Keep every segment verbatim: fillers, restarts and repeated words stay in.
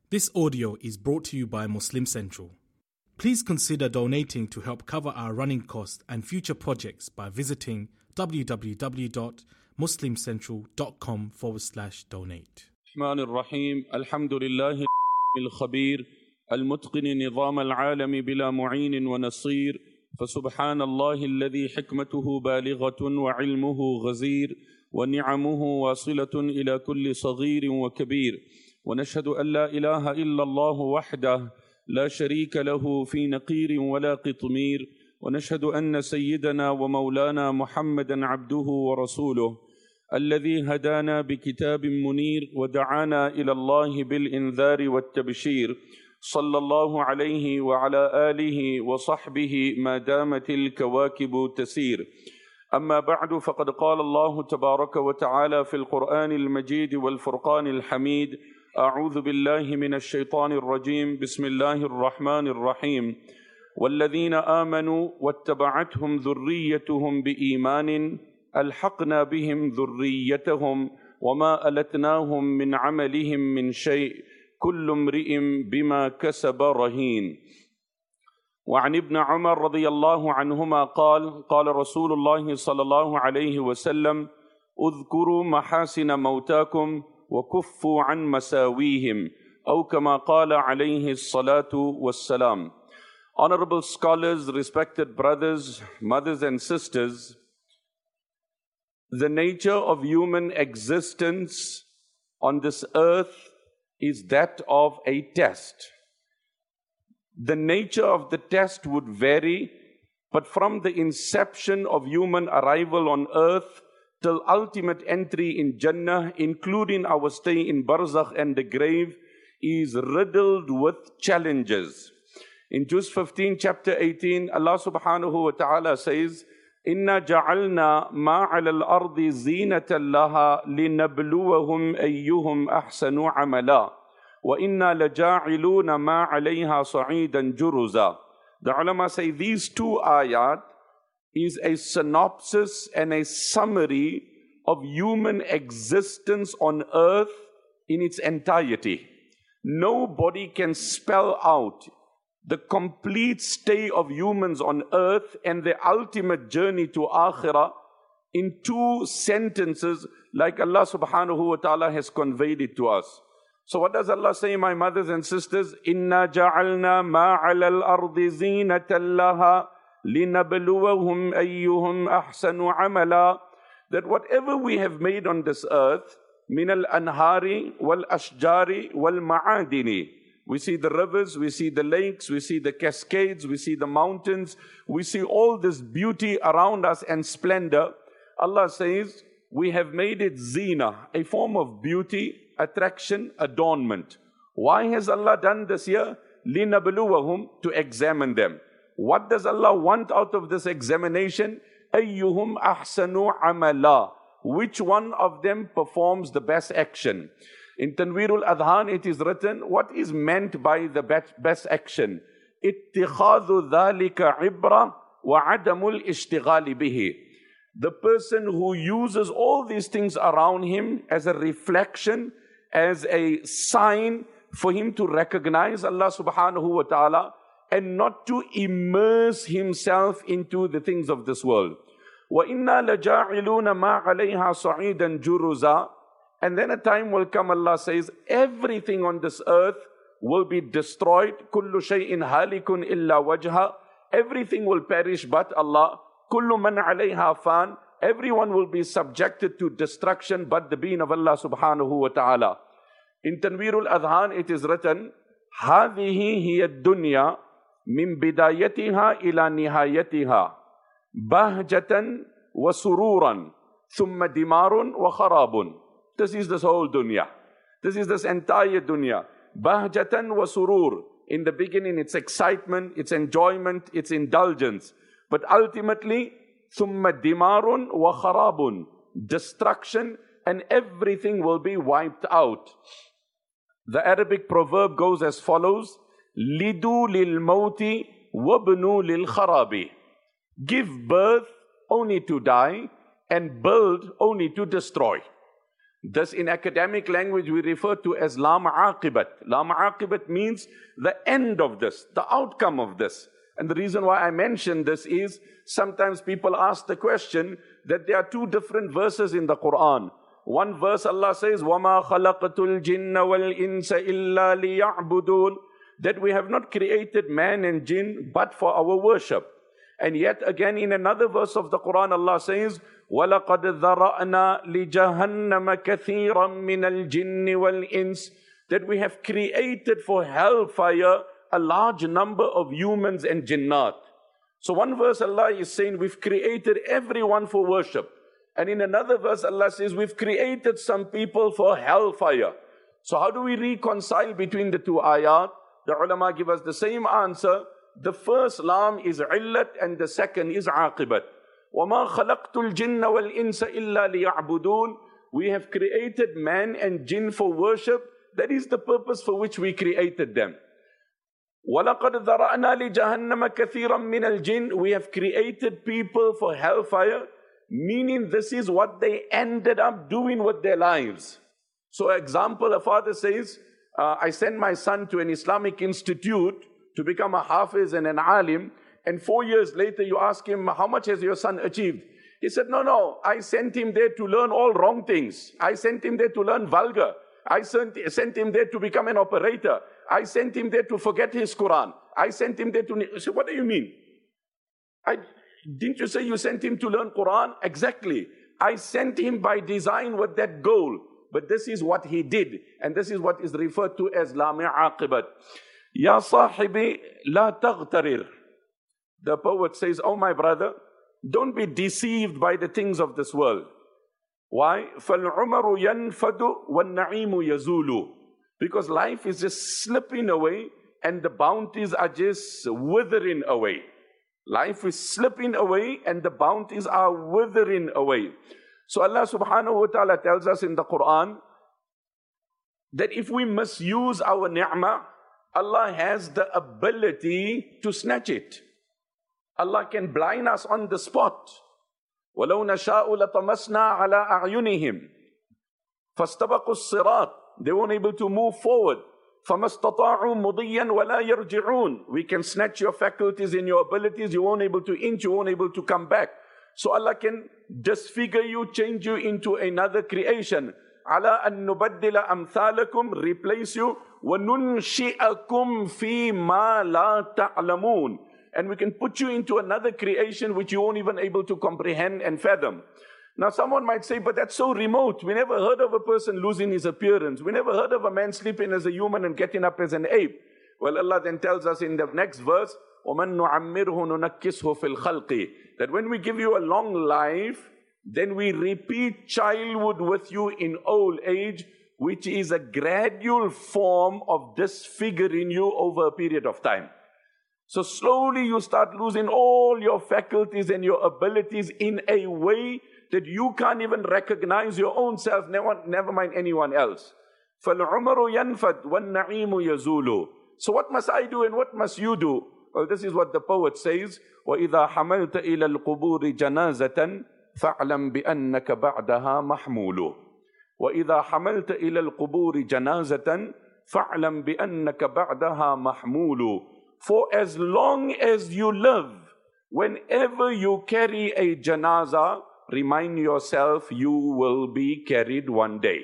This audio is brought to you by Muslim Central. Please consider donating to help cover our running costs and future projects by visiting www.muslimcentral.com forward slash donate. الرحمن الرحيم الحمد لله الخبير المتقن نظام العالم بلا معين ونصير فسبحان الله الذي حكمته بالغة وعلمه غزير ونعمه واصلة إلى كل صغير وكبير ونشهد أن لا إله إلا الله وحده لا شريك له في نقير ولا قطمير ونشهد أن سيدنا ومولانا محمدا عبده ورسوله الذي هدانا بكتاب منير ودعانا إلى الله بالإنذار والتبشير صلى الله عليه وعلى آله وصحبه ما دامت الكواكب تسير. أما بعد، فقد قال الله تبارك وتعالى في القرآن المجيد والفرقان الحميد: أعوذ بالله من الشيطان الرجيم، بسم الله الرحمن الرحيم. والذين آمنوا واتبعتهم ذريتهم بإيمان ألحقنا بهم ذريتهم وما ألتناهم من عملهم من شيء كل امرئ بما كسب رهين. وعن ابن عمر رضي الله عنهما قال: قال رسول الله صلى الله عليه وسلم: اذكروا محاسن موتاكم وكفوا عن مساويهم، أو كما قال عليه الصلاة والسلام. Honorable scholars, respected brothers, mothers and sisters, the nature of human existence on this earth is that of a test. The nature of the test would vary, but from the inception of human arrival on earth till ultimate entry in Jannah, including our stay in Barzakh and the grave, is riddled with challenges. In Juz fifteen, chapter eighteen, Allah subhanahu wa ta'ala says, إِنَّا جَعَلْنَا مَا عَلَى الْأَرْضِ زِينَةً لَهَا لِنَبْلُوَهُمْ أَيُّهُمْ أَحْسَنُ عَمَلًا وَإِنَّا لَجَاعِلُونَ مَا عَلَيْهَا صَعِيدًا جُرُزًا. The ulama say these two ayat is a synopsis and a summary of human existence on earth in its entirety. Nobody can spell out the complete stay of humans on earth and the ultimate journey to Akhirah in two sentences like Allah subhanahu wa ta'ala has conveyed it to us. So what does Allah say, my mothers and sisters? إِنَّا جَعَلْنَا مَا عَلَى الْأَرْضِ زِينَةً لَهَا لِنَبْلُوَهُمْ أَيُّهُمْ أَحْسَنُ عَمَلًا. That whatever we have made on this earth, مِنَ الْأَنْهَارِ وَالْأَشْجَارِ وَالْمَعَادِنِ, we see the rivers, we see the lakes, we see the cascades, we see the mountains, we see all this beauty around us and splendor. Allah says, we have made it zina, a form of beauty, attraction, adornment. Why has Allah done this here? لِنَبْلُوَهُمْ, to examine them. What does Allah want out of this examination? أَيُّهُمْ أَحْسَنُ عَمَلًا, which one of them performs the best action? In Tanweerul Adhan it is written, what is meant by the best action? اتِّخَاذُ ذَلِكَ عِبْرَةً وَعَدَمُ الْإِشْتِغَالِ بِهِ. The person who uses all these things around him as a reflection, as a sign for him to recognize Allah subhanahu wa ta'ala and not to immerse himself into the things of this world. وَإِنَّا لَجَاعِلُونَ مَا عَلَيْهَا صَعِيدًا جُرُزًا. And then a time will come, Allah says, everything on this earth will be destroyed. كُلُّ شَيْءٍ هَالِكٌ إِلَّا وَجْهَ. Everything will perish but Allah. كُلُّ مَنْ عَلَيْهَا فَانٍ. Everyone will be subjected to destruction but the being of Allah subhanahu wa ta'ala. In Tanweerul Adhan it is written, هَذِهِ هِيَ الدُّنْيَا مِنْ بِدَايَتِهَا إِلَى نِهَايَتِهَا بَهْجَةً وَسُرُورًا ثُمَّ دِمَارٌ وَخَرَابٌ. This is this whole dunya. This is this entire dunya. Bahjatan wa surur. In the beginning, it's excitement, it's enjoyment, it's indulgence. But ultimately, thumma dimarun wa kharabun. Destruction, and everything will be wiped out. The Arabic proverb goes as follows: Lidu lil mauti wabnu lil kharabi. Give birth only to die, and build only to destroy. This in academic language we refer to as la ma'aqibat. La ma'aqibat means the end of this, the outcome of this. And the reason why I mention this is sometimes people ask the question that there are two different verses in the Quran. One verse Allah says, وَمَا خَلَقْتُ الْجِنَّ وَالْإِنسَ إِلَّا لِيَعْبُدُونَ, that we have not created man and jinn but for our worship. And yet again in another verse of the Quran Allah says, وَلَقَدْ ذَرَأْنَا لِجَهَنَّمَ كَثِيرًا مِنَ الْجِنِّ وَالْإِنسِ, that we have created for hellfire a large number of humans and jinnat. So one verse Allah is saying we've created everyone for worship. And in another verse Allah says we've created some people for hellfire. So how do we reconcile between the two ayat? The ulama give us the same answer. The first lam is illat and the second is aqibat. وَمَا خَلَقْتُ الْجِنَّ وَالْإِنسَ إِلَّا لِيَعْبُدُونَ. We have created man and jinn for worship. That is the purpose for which we created them. وَلَقَدْ ذَرَأْنَا لِجَهَنَّمَ كَثِيرًا مِنَ الْجِنِّ. We have created people for hellfire, meaning this is what they ended up doing with their lives. So example, a father says, uh, I send my son to an Islamic institute to become a hafiz and an alim, and four years later you ask him, how much has your son achieved? He said, no, no, I sent him there to learn all wrong things. I sent him there to learn vulgar. I sent, sent him there to become an operator. I sent him there to forget his Quran. I sent him there to... I said, what do you mean? I, didn't you say you sent him to learn Quran? Exactly. I sent him by design with that goal. But this is what he did. And this is what is referred to as la mi'aqibat. Ya sahibi la taghtarir. The poet says, oh my brother, don't be deceived by the things of this world. Why? فَالْعُمَرُ يَنْفَدُ وَالنَّعِيمُ يَزُولُ. Because life is just slipping away and the bounties are just withering away. Life is slipping away and the bounties are withering away. So Allah subhanahu wa ta'ala tells us in the Quran that if we misuse our ni'mah, Allah has the ability to snatch it. Allah can blind us on the spot. وَلَوْ نَشَاءُ لَطَمَسْنَا عَلَىٰ أَعْيُنِهِمْ فَاسْتَبَقُوا الصِّرَاطِ. They weren't able to move forward. فَمَسْتَطَاعُوا مُضِيًّا وَلَا يَرْجِعُونَ. We can snatch your faculties and your abilities. You weren't able to inch, you weren't able to come back. So Allah can disfigure you, change you into another creation. عَلَىٰ أَن نُبَدِّلَ أَمْثَالَكُمْ. Replace you. وَنُنْشِئَكُمْ فِي مَا لَا تَعْلَمُونَ. And we can put you into another creation which you won't even able to comprehend and fathom. Now someone might say, but that's so remote. We never heard of a person losing his appearance. We never heard of a man sleeping as a human and getting up as an ape. Well, Allah then tells us in the next verse, وَمَن نُعَمِّرْهُ نُنَكِّسْهُ فِي الْخَلْقِ. That when we give you a long life, then we repeat childhood with you in old age, which is a gradual form of disfiguring you over a period of time. So slowly you start losing all your faculties and your abilities in a way that you can't even recognize your own self, never, never mind anyone else. فَالْعُمَرُ يَنْفَدْ وَالنَّعِيمُ يَزُولُ. So what must I do and what must you do? Well, this is what the poet says, وَإِذَا حَمَلْتَ إِلَى الْقُبُورِ جَنَازَةً فَاعْلَمْ بِأَنَّكَ بَعْدَهَا مَحْمُولُ. وَإِذَا حَمَلْتَ إِلَى الْقُبُورِ جَنَازَةً فَاعْلَمْ بِأَنَّكَ بَعْدَهَا مَحْمُولُ. For as long as you live, whenever you carry a janazah, remind yourself you will be carried one day.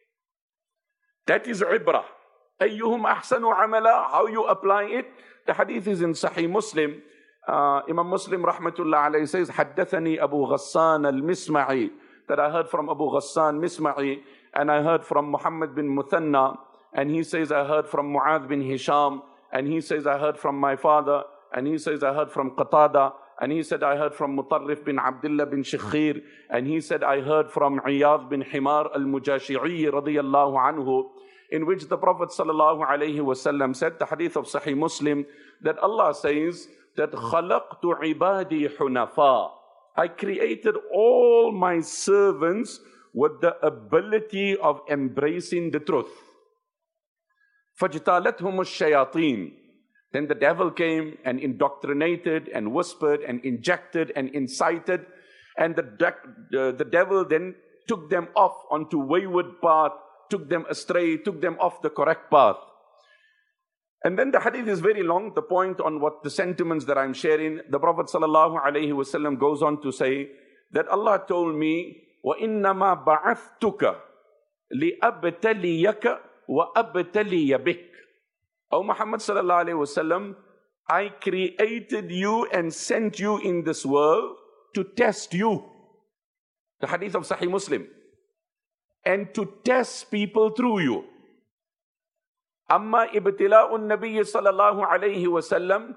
That is ibrah. أَيُّهُمْ أَحْسَنُ عَمَلًا. How you apply it? The hadith is in Sahih Muslim. Uh, Imam Muslim rahmatullah alayhi says, حَدَّثَنِي أَبُو غَسَّانَ الْمِسْمَعِي. That I heard from Abu Ghassan Misma'i, and I heard from Muhammad bin Muthanna, and he says I heard from Mu'adh bin Hisham, and he says I heard from my father, and he says I heard from Qatada, and he said I heard from Mutarrif bin Abdullah bin Shikhir, and he said I heard from Iyad bin Himar al-Mujashi'i radiyallahu anhu, in which the Prophet sallallahu alayhi wasallam said, the hadith of Sahih Muslim, that Allah says that خَلَقْتُ عِبَادِي حُنَفَاء. I created all my servants with the ability of embracing the truth. فَجْتَالَتْهُمُ الشَّيَاطِينَ. Then the devil came and indoctrinated and whispered and injected and incited. And the, de- uh, the devil then took them off onto wayward path, took them astray, took them off the correct path. And then the hadith is very long. The point on what the sentiments that I'm sharing, the Prophet sallallahu alaihi wasallam goes on to say that Allah told me, وَإِنَّمَا بَعَثْتُكَ لِأَبْتَلِيَكَ وَأَبْتَلِيَ بِكَ. O Muhammad sallallahu alaihi wasallam, I created you and sent you in this world to test you. The hadith of Sahih Muslim. And to test people through you. أما ابتلاء النبي صلى الله عليه وسلم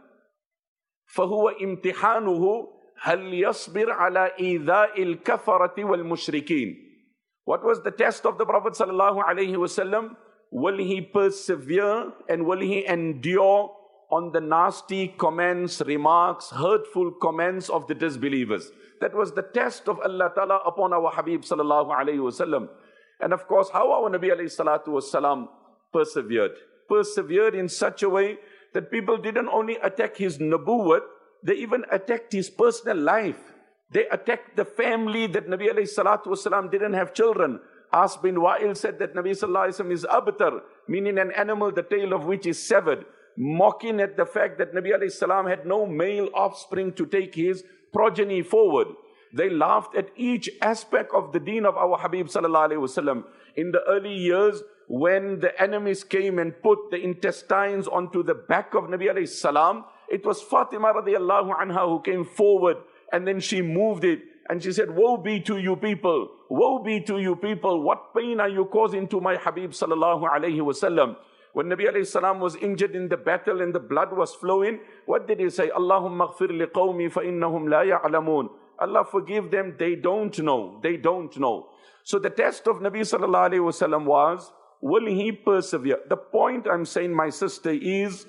فهو امتحانه هل يصبر على إيذاء الكفرة والمشركين. What was the test of the Prophet صلى الله عليه وسلم? Will he persevere and will he endure on the nasty comments, remarks, hurtful comments of the disbelievers? That was the test of Allah Ta'ala upon our Habib sallallahu alayhi wasallam. And of course, how our Nabi alayhi salatu wasalam persevered. Persevered in such a way that people didn't only attack his nubuwwat, they even attacked his personal life. They attacked the family that Nabi alayhi salatu wasalam didn't have children. As bin Wa'il said that Nabi sallallahu alayhi wasallam is abtar, meaning an animal the tail of which is severed, mocking at the fact that Nabi alayhi salam had no male offspring to take his progeny forward. They laughed at each aspect of the deen of our Habib sallallahu alayhi wasallam. In the early years, when the enemies came and put the intestines onto the back of Nabi alayhi salam, it was Fatima radiallahu anha who came forward, and then she moved it and she said, woe be to you people, woe be to you people, what pain are you causing to my Habib sallallahu alayhi wasallam? When Nabi alayhi salam was injured in the battle and the blood was flowing, what did he say? Allahumma ghfir li qawmi fa innahum la ya'lamun. Allah forgive them, they don't know, they don't know. So the test of Nabi sallallahu alayhi wasallam was, will he persevere? The point I'm saying, my sister, is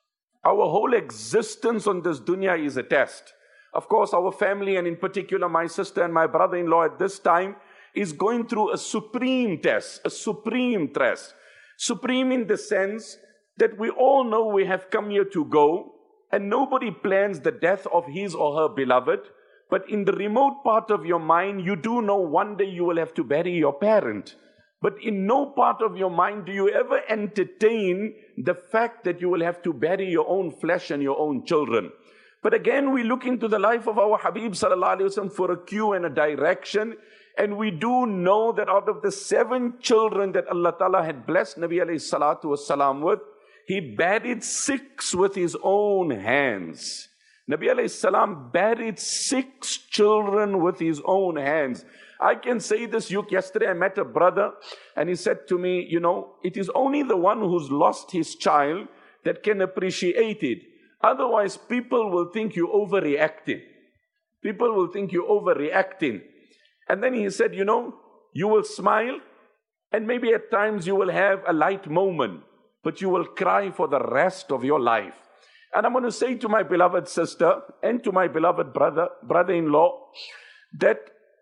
our whole existence on this dunya is a test. Of course, our family, and in particular my sister and my brother-in-law at this time, is going through a supreme test, a supreme test. Supreme in the sense that we all know we have come here to go, and nobody plans the death of his or her beloved. But in the remote part of your mind, you do know one day you will have to bury your parent. But in no part of your mind do you ever entertain the fact that you will have to bury your own flesh and your own children. But again, we look into the life of our Habib sallallahu alaihi wasallam for a cue and a direction. And we do know that out of the seven children that Allah Ta'ala had blessed Nabi alayhi salatu wasalam with, he buried six with his own hands. Nabi alayhi salam buried six children with his own hands. I can say this, you, yesterday I met a brother and he said to me, you know, it is only the one who's lost his child that can appreciate it. Otherwise, people will think you're overreacting. People will think you're overreacting. And then he said, you know, you will smile and maybe at times you will have a light moment, but you will cry for the rest of your life. And I'm going to say to my beloved sister and to my beloved brother, brother-in-law, that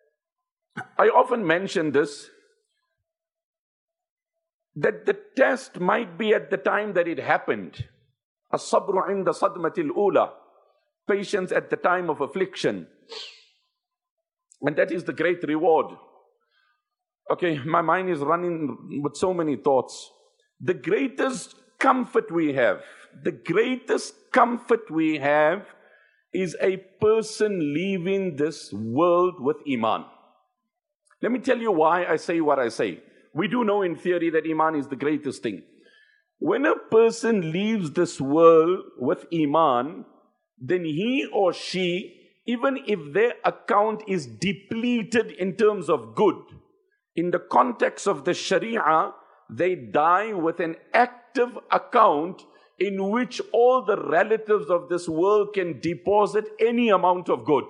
I often mention this, that the test might be at the time that it happened. As-sabru inda sadmatil ula. Patience at the time of affliction. And that is the great reward. Okay, my mind is running with so many thoughts. The greatest comfort we have, the greatest comfort we have is a person leaving this world with Iman. Let me tell you why I say what I say. We do know in theory that Iman is the greatest thing. When a person leaves this world with Iman, then he or she, even if their account is depleted in terms of good, in the context of the Sharia, they die with an active account in which all the relatives of this world can deposit any amount of good.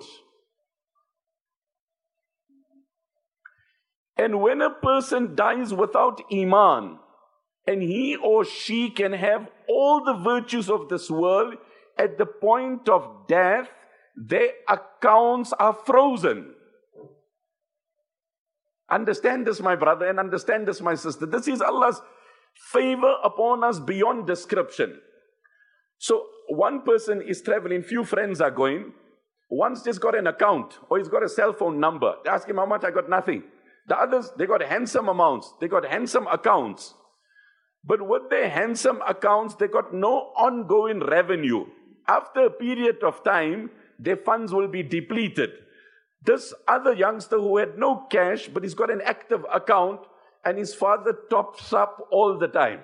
And when a person dies without Iman, and he or she can have all the virtues of this world, at the point of death, their accounts are frozen. Understand this, my brother, and understand this, my sister. This is Allah's favor upon us beyond description. So one person is traveling, few friends are going. One's just got an account, or he's got a cell phone number. They ask him, how much? I got nothing. The others, they got handsome amounts. They got handsome accounts. But with their handsome accounts, they got no ongoing revenue. After a period of time, their funds will be depleted. This other youngster who had no cash, but he's got an active account, and his father tops up all the time.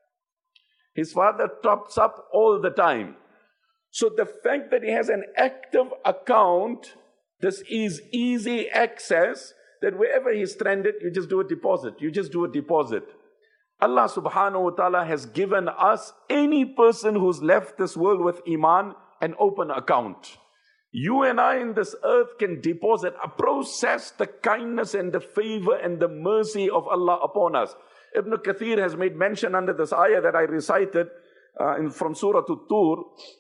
His father tops up all the time. So the fact that he has an active account, this is easy access, that wherever he's stranded, you just do a deposit. You just do a deposit. Allah subhanahu wa ta'ala has given us, any person who's left this world with iman, an open account. You and I in this earth can deposit, process the kindness and the favor and the mercy of Allah upon us. Ibn Kathir has made mention under this ayah that I recited uh, in, from Surah At-Tur,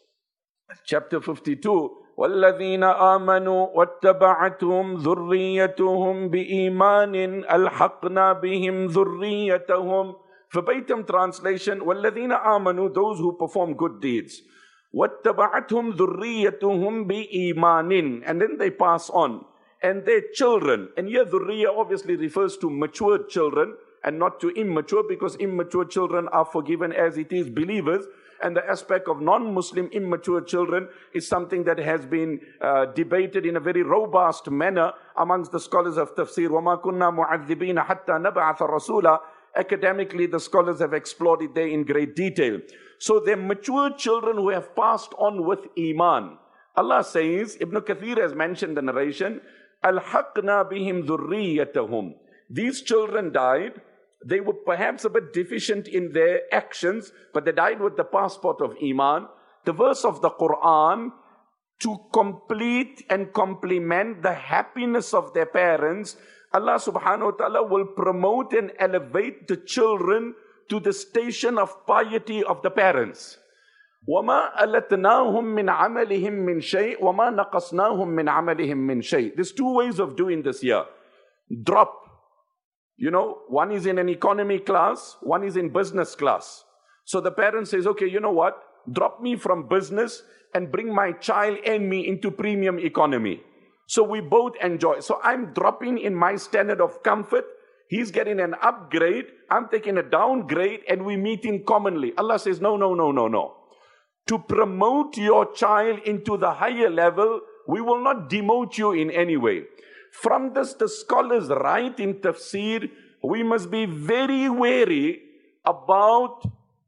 chapter fifty-two. وَالَّذِينَ آمَنُوا وَاتَّبَعَتْهُمْ ذُرِّيَّتُهُمْ بِإِيمَانٍ أَلْحَقْنَا بِهِمْ ذُرِّيَّتَهُمْ. Verbatim translation, وَالَّذِينَ آمَنُوا, those who perform good deeds. وَاتَّبَعَتْهُمْ ذُرِّيَّتُهُمْ بِإِيمَانٍ, and then they pass on. And their children, and here dhurriya obviously refers to matured children and not to immature, because immature children are forgiven as it is believers. And the aspect of non-Muslim immature children is something that has been uh, debated in a very robust manner amongst the scholars of tafsir. وَمَا كُنَّا مُعَذِّبِينَ حَتَّى نَبْعَثَ رَسُولًا. Academically, the scholars have explored it there in great detail. So they're mature children who have passed on with iman. Allah says, Ibn Kathir has mentioned the narration, أَلْحَقْنَا بِهِمْ ذُرِّيَّتَهُمْ. These children died. They were perhaps a bit deficient in their actions, but they died with the passport of iman. The verse of the Quran, to complete and complement the happiness of their parents, Allah subhanahu wa ta'ala will promote and elevate the children to the station of piety of the parents. وَمَا أَلَتْنَاهُمْ مِنْ عَمَلِهِمْ مِنْ شَيْءٍ وَمَا نَقَصْنَاهُمْ مِنْ عَمَلِهِمْ مِنْ شَيْءٍ. There's two ways of doing this here. Drop. You know, one is in an economy class, one is in business class. So the parent says, okay, you know what? Drop me from business and bring my child and me into premium economy. So we both enjoy. So I'm dropping in my standard of comfort. He's getting an upgrade. I'm taking a downgrade, and we meet in commonly. Allah says, no, no, no, no, no. To promote your child into the higher level, we will not demote you in any way. From this, the scholars write in tafsir, we must be very wary about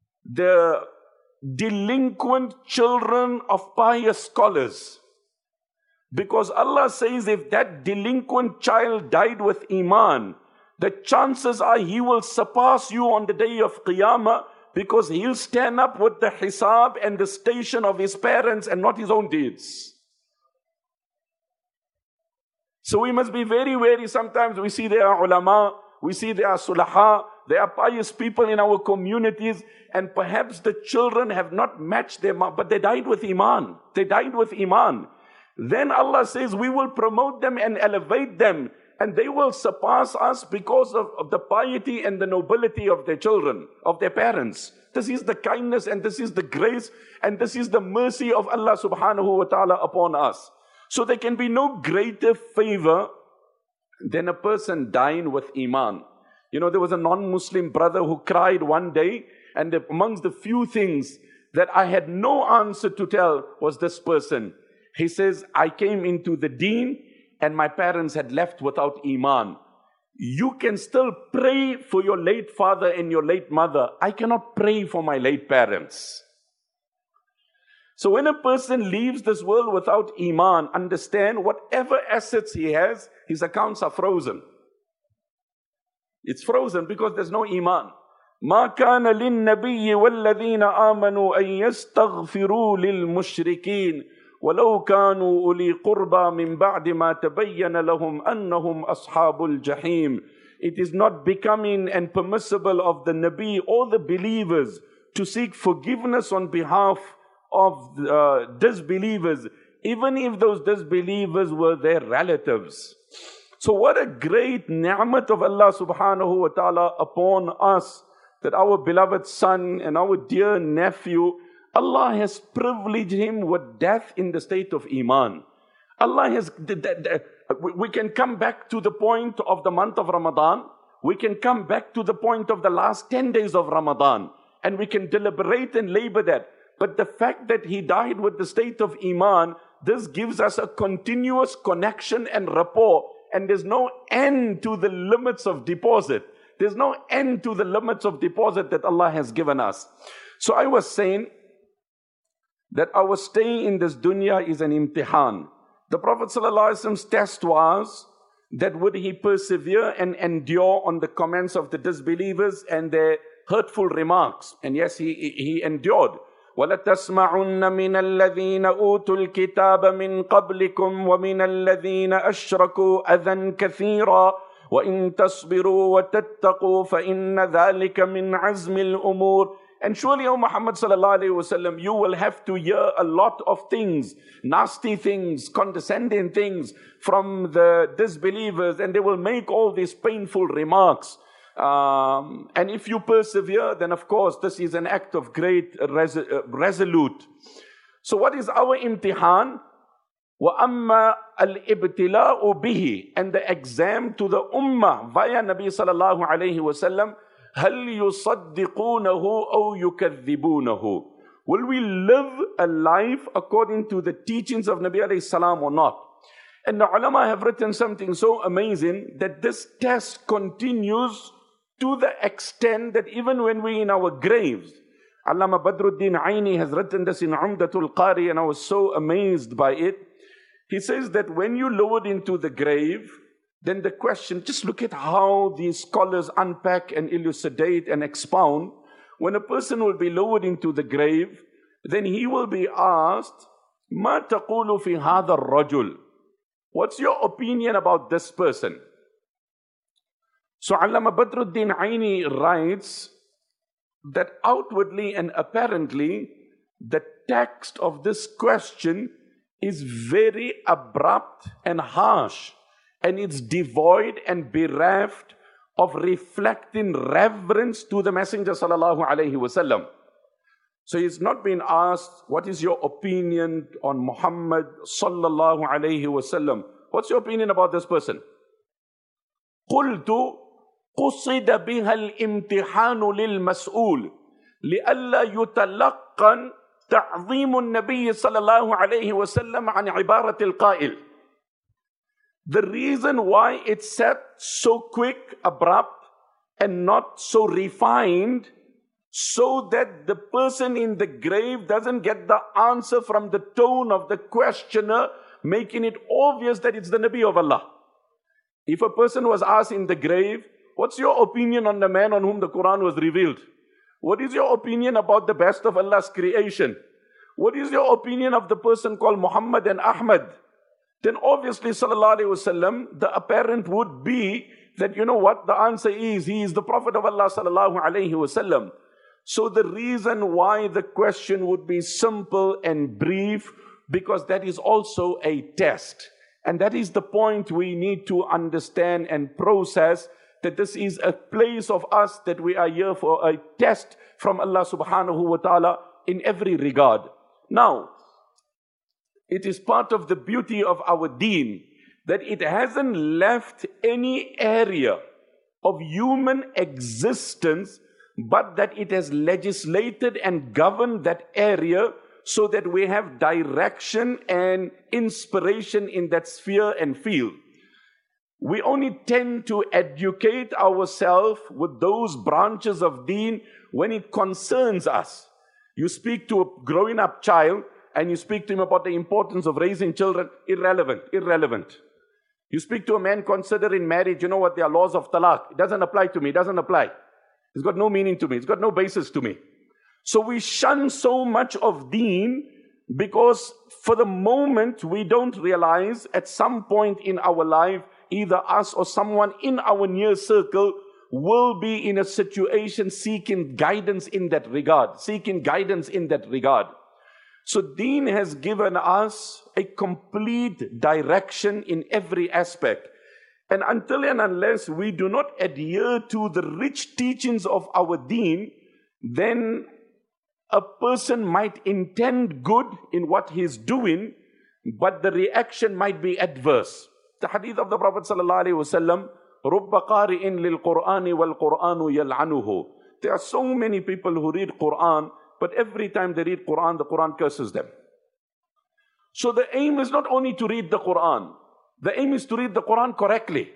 the delinquent children of pious scholars. Because Allah says, if that delinquent child died with iman, the chances are he will surpass you on the day of Qiyamah, because he'll stand up with the hisab and the station of his parents and not his own deeds. So we must be very wary. Sometimes we see there are ulama, we see there are sulaha, there are pious people in our communities, and perhaps the children have not matched them up, but they died with iman. They died with iman. Then Allah says, we will promote them and elevate them, and they will surpass us because of, of the piety and the nobility of their children, of their parents. This is the kindness, and this is the grace, and this is the mercy of Allah subhanahu wa ta'ala upon us. So there can be no greater favor than a person dying with iman. You know, there was a non-Muslim brother who cried one day, and amongst the few things that I had no answer to tell was this person. He says, I came into the deen and my parents had left without iman. You can still pray for your late father and your late mother. I cannot pray for my late parents. So when a person leaves this world without iman, understand whatever assets he has, his accounts are frozen. It's frozen because there's no iman. ما كان للنبي والذين آمنوا أن يستغفروا للمشركين ولو كانوا أولي قربى من بعد ما تبين لهم أنهم أصحاب الجحيم. It is not becoming and permissible of the Nabi or the believers to seek forgiveness on behalf of uh, disbelievers, even if those disbelievers were their relatives. So what a great ni'mat of Allah subhanahu wa ta'ala upon us, that our beloved son and our dear nephew, Allah has privileged him with death in the state of iman. Allah has, We can come back to the point of the month of Ramadan. We can come back to the point of the last ten days of Ramadan. And we can deliberate and labor that. But the fact that he died with the state of Iman, this gives us a continuous connection and rapport. And there's no end to the limits of deposit. There's no end to the limits of deposit that Allah has given us. So I was saying that our stay in this dunya is an imtihan. The Prophet ﷺ's test was that would he persevere and endure on the comments of the disbelievers and their hurtful remarks. And yes, he, he endured. وَلَتَسْمَعُنَّ مِنَ الَّذِينَ أُوتُوا الْكِتَابَ مِنْ قَبْلِكُمْ وَمِنَ الَّذِينَ أَشْرَكُوا أَذًى كَثِيرًا وَإِن تَصْبِرُوا وَتَتَّقُوا فَإِنَّ ذَلِكَ مِنْ عَزْمِ الْأُمُورِ. And surely, O Muhammad sallallahu alayhi wa sallam, you will have to hear a lot of things, nasty things, condescending things from the disbelievers, and they will make all these painful remarks. Um, and if you persevere, then of course this is an act of great res uh, resolute. So what is our imtihan? وَأَمَّا الْإِبْتِلَاءُ بِهِ. And the exam to the ummah via Nabi sallallahu alayhi wa sallam, هَلْ يُصَدِّقُونَهُ أَوْ يُكَذِّبُونَهُ. Will we live a life according to the teachings of Nabi alayhi salam or not? And the ulama have written something so amazing that this test continues to the extent that even when we're in our graves. Allama Badruddin Aini has written this in Umdatul Qari, and I was so amazed by it. He says that when you lowered into the grave, then the question, just look at how these scholars unpack and elucidate and expound. When a person will be lowered into the grave, then he will be asked, مَا تَقُولُ فِي هَذَا الرَّجُلِ. What's your opinion about this person? So Allama Badruddin Aini writes that outwardly and apparently, the text of this question is very abrupt and harsh. And it's devoid and bereft of reflecting reverence to the Messenger sallallahu alaihi wasallam. So he's not been asked, what is your opinion on Muhammad sallallahu alaihi wasallam? What's your opinion about this person? قُلْتُ قُصِدَ بِهَا الْإِمْتِحَانُ لِلْمَسْئُولِ لِأَلَّا يُتَلَقَّنْ تَعْظِيمُ النَّبِيِّ صلى الله عليه وسلم عن عبارة القائل. The reason why it's said so quick, abrupt, and not so refined, so that the person in the grave doesn't get the answer from the tone of the questioner, making it obvious that it's the Nabi of Allah. If a person was asked in the grave, what's your opinion on the man on whom the Quran was revealed? What is your opinion about the best of Allah's creation? What is your opinion of the person called Muhammad and Ahmad? Then obviously, sallallahu alayhi wasallam, the apparent would be that, you know what, the answer is, he is the Prophet of Allah, sallallahu alayhi wasallam. So the reason why the question would be simple and brief, because that is also a test. And that is the point we need to understand and process, that this is a place of us, that we are here for a test from Allah subhanahu wa ta'ala in every regard. Now, it is part of the beauty of our deen that it hasn't left any area of human existence, but that it has legislated and governed that area so that we have direction and inspiration in that sphere and field. We only tend to educate ourselves with those branches of deen when it concerns us. You speak to a growing up child, and you speak to him about the importance of raising children, irrelevant, irrelevant. You speak to a man considering marriage, you know what, there are laws of talaq. It doesn't apply to me, it doesn't apply. It's got no meaning to me, it's got no basis to me. So we shun so much of deen because for the moment we don't realize at some point in our life, either us or someone in our near circle will be in a situation seeking guidance in that regard, seeking guidance in that regard. So deen has given us a complete direction in every aspect. And until and unless we do not adhere to the rich teachings of our deen, then a person might intend good in what he's doing, but the reaction might be adverse. The hadith of the Prophet sallallahu alaihi wasallam, رُبَّ قَارِئٍ لِلْقُرْآنِ وَالْقُرْآنُ يَلْعَنُهُ. There are so many people who read Quran, but every time they read Quran, the Quran curses them. So the aim is not only to read the Quran, the aim is to read the Quran correctly.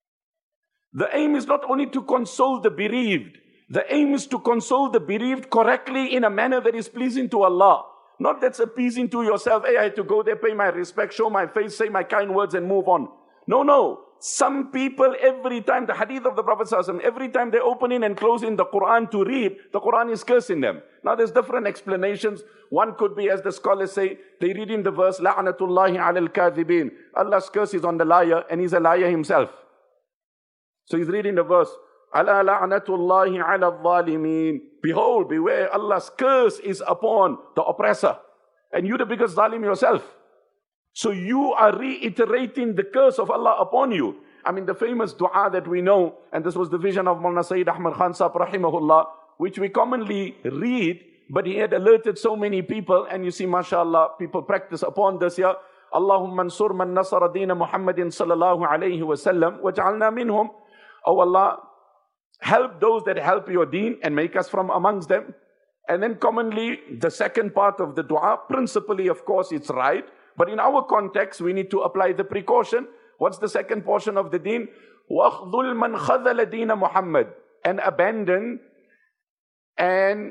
The aim is not only to console the bereaved, the aim is to console the bereaved correctly in a manner that is pleasing to Allah. Not that's appeasing to yourself. Hey, I had to go there, pay my respect, show my face, say my kind words and move on. No, no. Some people, every time, the hadith of the Prophet ﷺ, every time they open in and close in the Quran to read, the Quran is cursing them. Now there's different explanations. One could be, as the scholars say, they read in the verse, La'natullahi alal kadhibin. Allah's curse is on the liar, and he's a liar himself. So he's reading the verse, Ala la'natullahi ala dhalimin. Behold, beware, Allah's curse is upon the oppressor. And you're the biggest zalim yourself. So you are reiterating the curse of Allah upon you. I mean, the famous dua that we know, and this was the vision of Maulana Sayyid Ahmad Khan Sahib rahimahullah, which we commonly read, but he had alerted so many people, and you see, mashallah, people practice upon this here. Allahumma ansur man nasara deena Muhammadin sallallahu alayhi wa sallam, wa ja'alna minhum. Oh Allah, help those that help your deen and make us from amongst them. And then commonly, the second part of the dua, principally, of course, it's right. But in our context, we need to apply the precaution. What's the second portion of the deen? وَأَخْذُلْ مَنْ خَذَلَ دِينَ Muhammad. And abandon and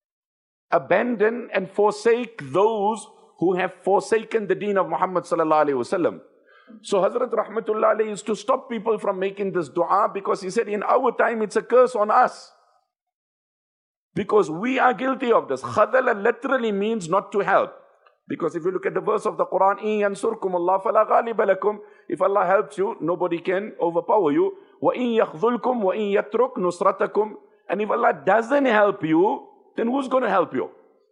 abandon and forsake those who have forsaken the deen of Muhammad sallallahu alaihi wasallam. So Hazrat Rahmatullah alayhi used to stop people from making this dua, because he said in our time it's a curse on us. Because we are guilty of this. Khadala literally means not to help. Because if you look at the verse of the Quran, إِن يَنْصُرْكُمُ اللَّهُ فَلَا غَالِبَ لَكُمْ. If Allah helps you, nobody can overpower you. وَإِن يَخْذُلْكُمْ وَإِن يَتْرُكْ نُصْرَتَكُمْ. And if Allah doesn't help you, then who's going to help you?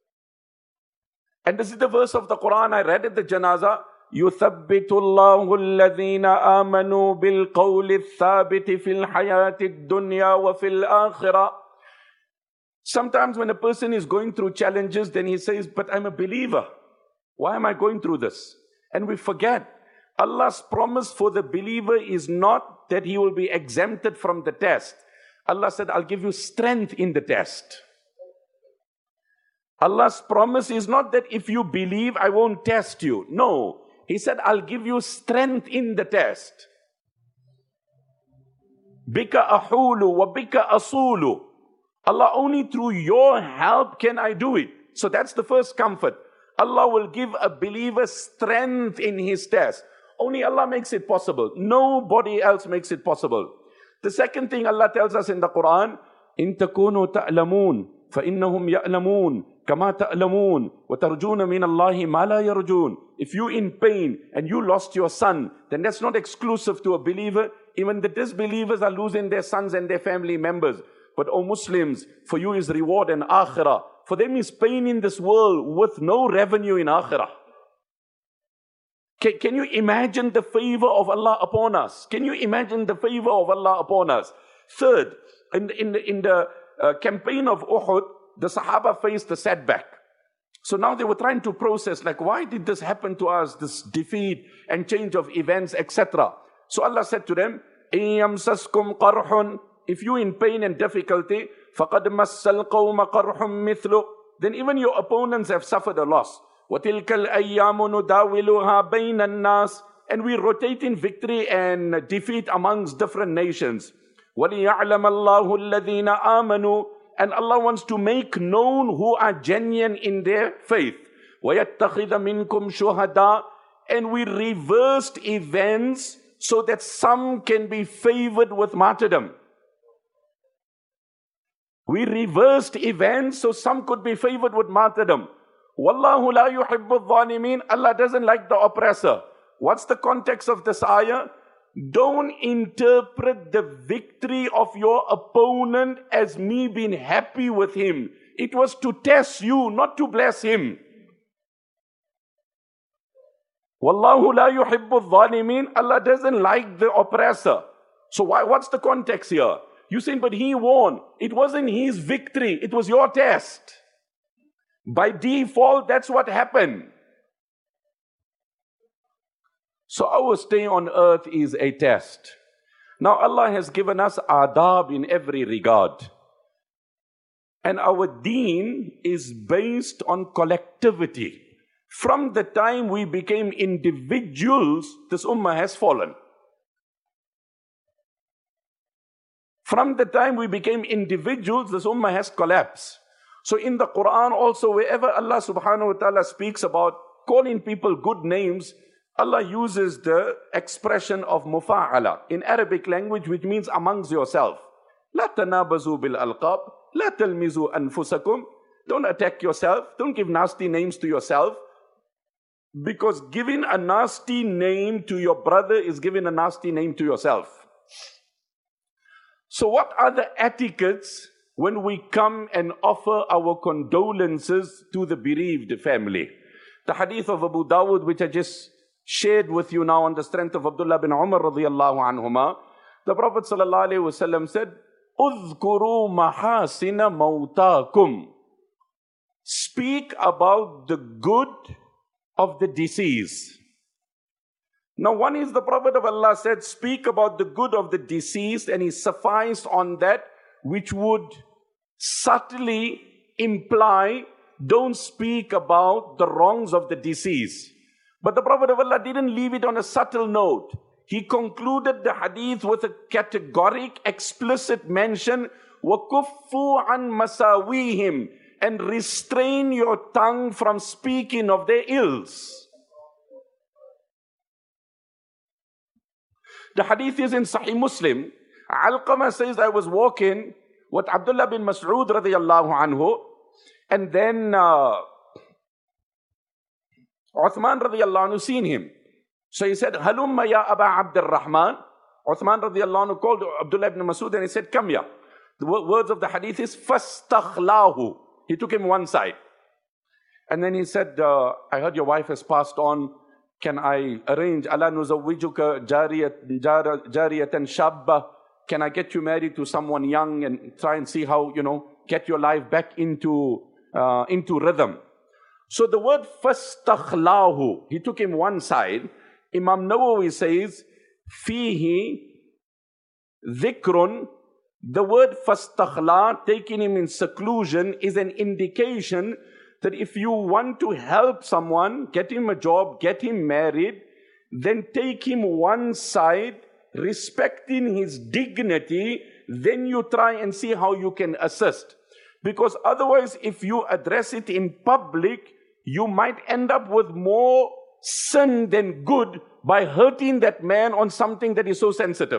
And this is the verse of the Quran I read at the janazah. يُثَبِّتُ اللَّهُ الَّذِينَ آمَنُوا بِالْقَوْلِ الثَّابِتِ فِي الْحَيَاةِ الدُّنْيَا وَفِي الْآخِرَةِ. Sometimes when a person is going through challenges, then he says, but I'm a believer. Why am I going through this? And we forget, Allah's promise for the believer is not that he will be exempted from the test. Allah said, I'll give you strength in the test. Allah's promise is not that if you believe, I won't test you. No. He said, I'll give you strength in the test. Bika ahulu wa bika asulu. Allah, only through your help can I do it. So that's the first comfort. Allah will give a believer strength in his test. Only Allah makes it possible. Nobody else makes it possible. The second thing Allah tells us in the Quran, إِن تَكُونُوا تَأْلَمُونَ فَإِنَّهُمْ يَأْلَمُونَ كَمَا تَأْلَمُونَ وَتَرْجُونَ مِنَ اللَّهِ مَا لَا يَرْجُونَ. If you're in pain and you lost your son, then that's not exclusive to a believer. Even the disbelievers are losing their sons and their family members. But O Muslims, for you is reward in akhirah. For them is pain in this world with no revenue in akhirah. Can, can you imagine the favor of Allah upon us? Can you imagine the favor of Allah upon us? Third, in, in, the, in the uh, campaign of Uhud, the Sahaba faced a setback. So now they were trying to process, like, why did this happen to us, this defeat and change of events, et cetera. So Allah said to them, إِن يَمْسَسْكُمْ قَرْحٌ. If you're in pain and difficulty, فَقَدْ مَسَّ الْقَوْمَ قَرْحٌ مِثْلُ. Then even your opponents have suffered a loss. وَتِلْكَ الْأَيَّامُ نُدَاوِلُهَا بَيْنَ النَّاسِ. And we rotate in victory and defeat amongst different nations. وَلِيَعْلَمَ اللَّهُ الَّذِينَ آمَنُوا. And Allah wants to make known who are genuine in their faith. وَيَتَّخِذَ مِنْكُمْ شُهَدَاءَ. And we reversed events so that some can be favored with martyrdom. We reversed events so some could be favored with martyrdom. Wallahu la yuhibbu dhalimin. Allah doesn't like the oppressor. What's the context of this ayah? Don't interpret the victory of your opponent as me being happy with him. It was to test you, not to bless him. Wallahu la yuhibbu dhalimin. Allah doesn't like the oppressor. So why, what's the context here? You saying, but he won. It wasn't his victory. It was your test. By default, that's what happened. So our stay on earth is a test. Now Allah has given us adab in every regard. And our deen is based on collectivity. From the time we became individuals, this ummah has fallen. From the time we became individuals, this ummah has collapsed. So in the Quran also, wherever Allah subhanahu wa ta'ala speaks about calling people good names, Allah uses the expression of mufa'ala in Arabic language, which means amongst yourself. La tanabazu bil alqab, la talmizu anfusakum. Don't attack yourself. Don't give nasty names to yourself. Because giving a nasty name to your brother is giving a nasty name to yourself. So what are the etiquettes when we come and offer our condolences to the bereaved family? The hadith of Abu Dawud, which I just shared with you now on the strength of Abdullah bin Umar radiyallahu anhuma, the Prophet sallallahu alaihi wasallam said, "Udhkuru mahasina mautakum." Speak about the good of the deceased. Now one is the Prophet of Allah said, speak about the good of the deceased, and he sufficed on that, which would subtly imply, don't speak about the wrongs of the deceased. But the Prophet of Allah didn't leave it on a subtle note. He concluded the hadith with a categoric, explicit mention, وَكُفُّوا عَنْ مَسَاوِيهِمْ, and restrain your tongue from speaking of their ills. The hadith is in Sahih Muslim. Alqamah says, I was walking with Abdullah bin Mas'ud radiyallahu anhu, and then uh, Uthman radiyallahu anhu seen him. So he said, Halumma ya Aba Abdurrahman. Uthman radiyallahu anhu called Abdullah ibn Mas'ud and he said, come here. The words of the hadith is, Fastaklahu. He took him one side. And then he said, uh, I heard your wife has passed on. Can I arrange, ala nuzawwijuka jariyat, jariyatan shabba? Can I get you married to someone young and try and see how, you know, get your life back into, uh, into rhythm? So the word fastakhlahu, he took him one side. Imam Nawawi says, fihi dhikrun. The word fastakhla, taking him in seclusion, is an indication that if you want to help someone, get him a job, get him married, then take him one side, respecting his dignity, then you try and see how you can assist. Because otherwise, if you address it in public, you might end up with more sin than good by hurting that man on something that is so sensitive.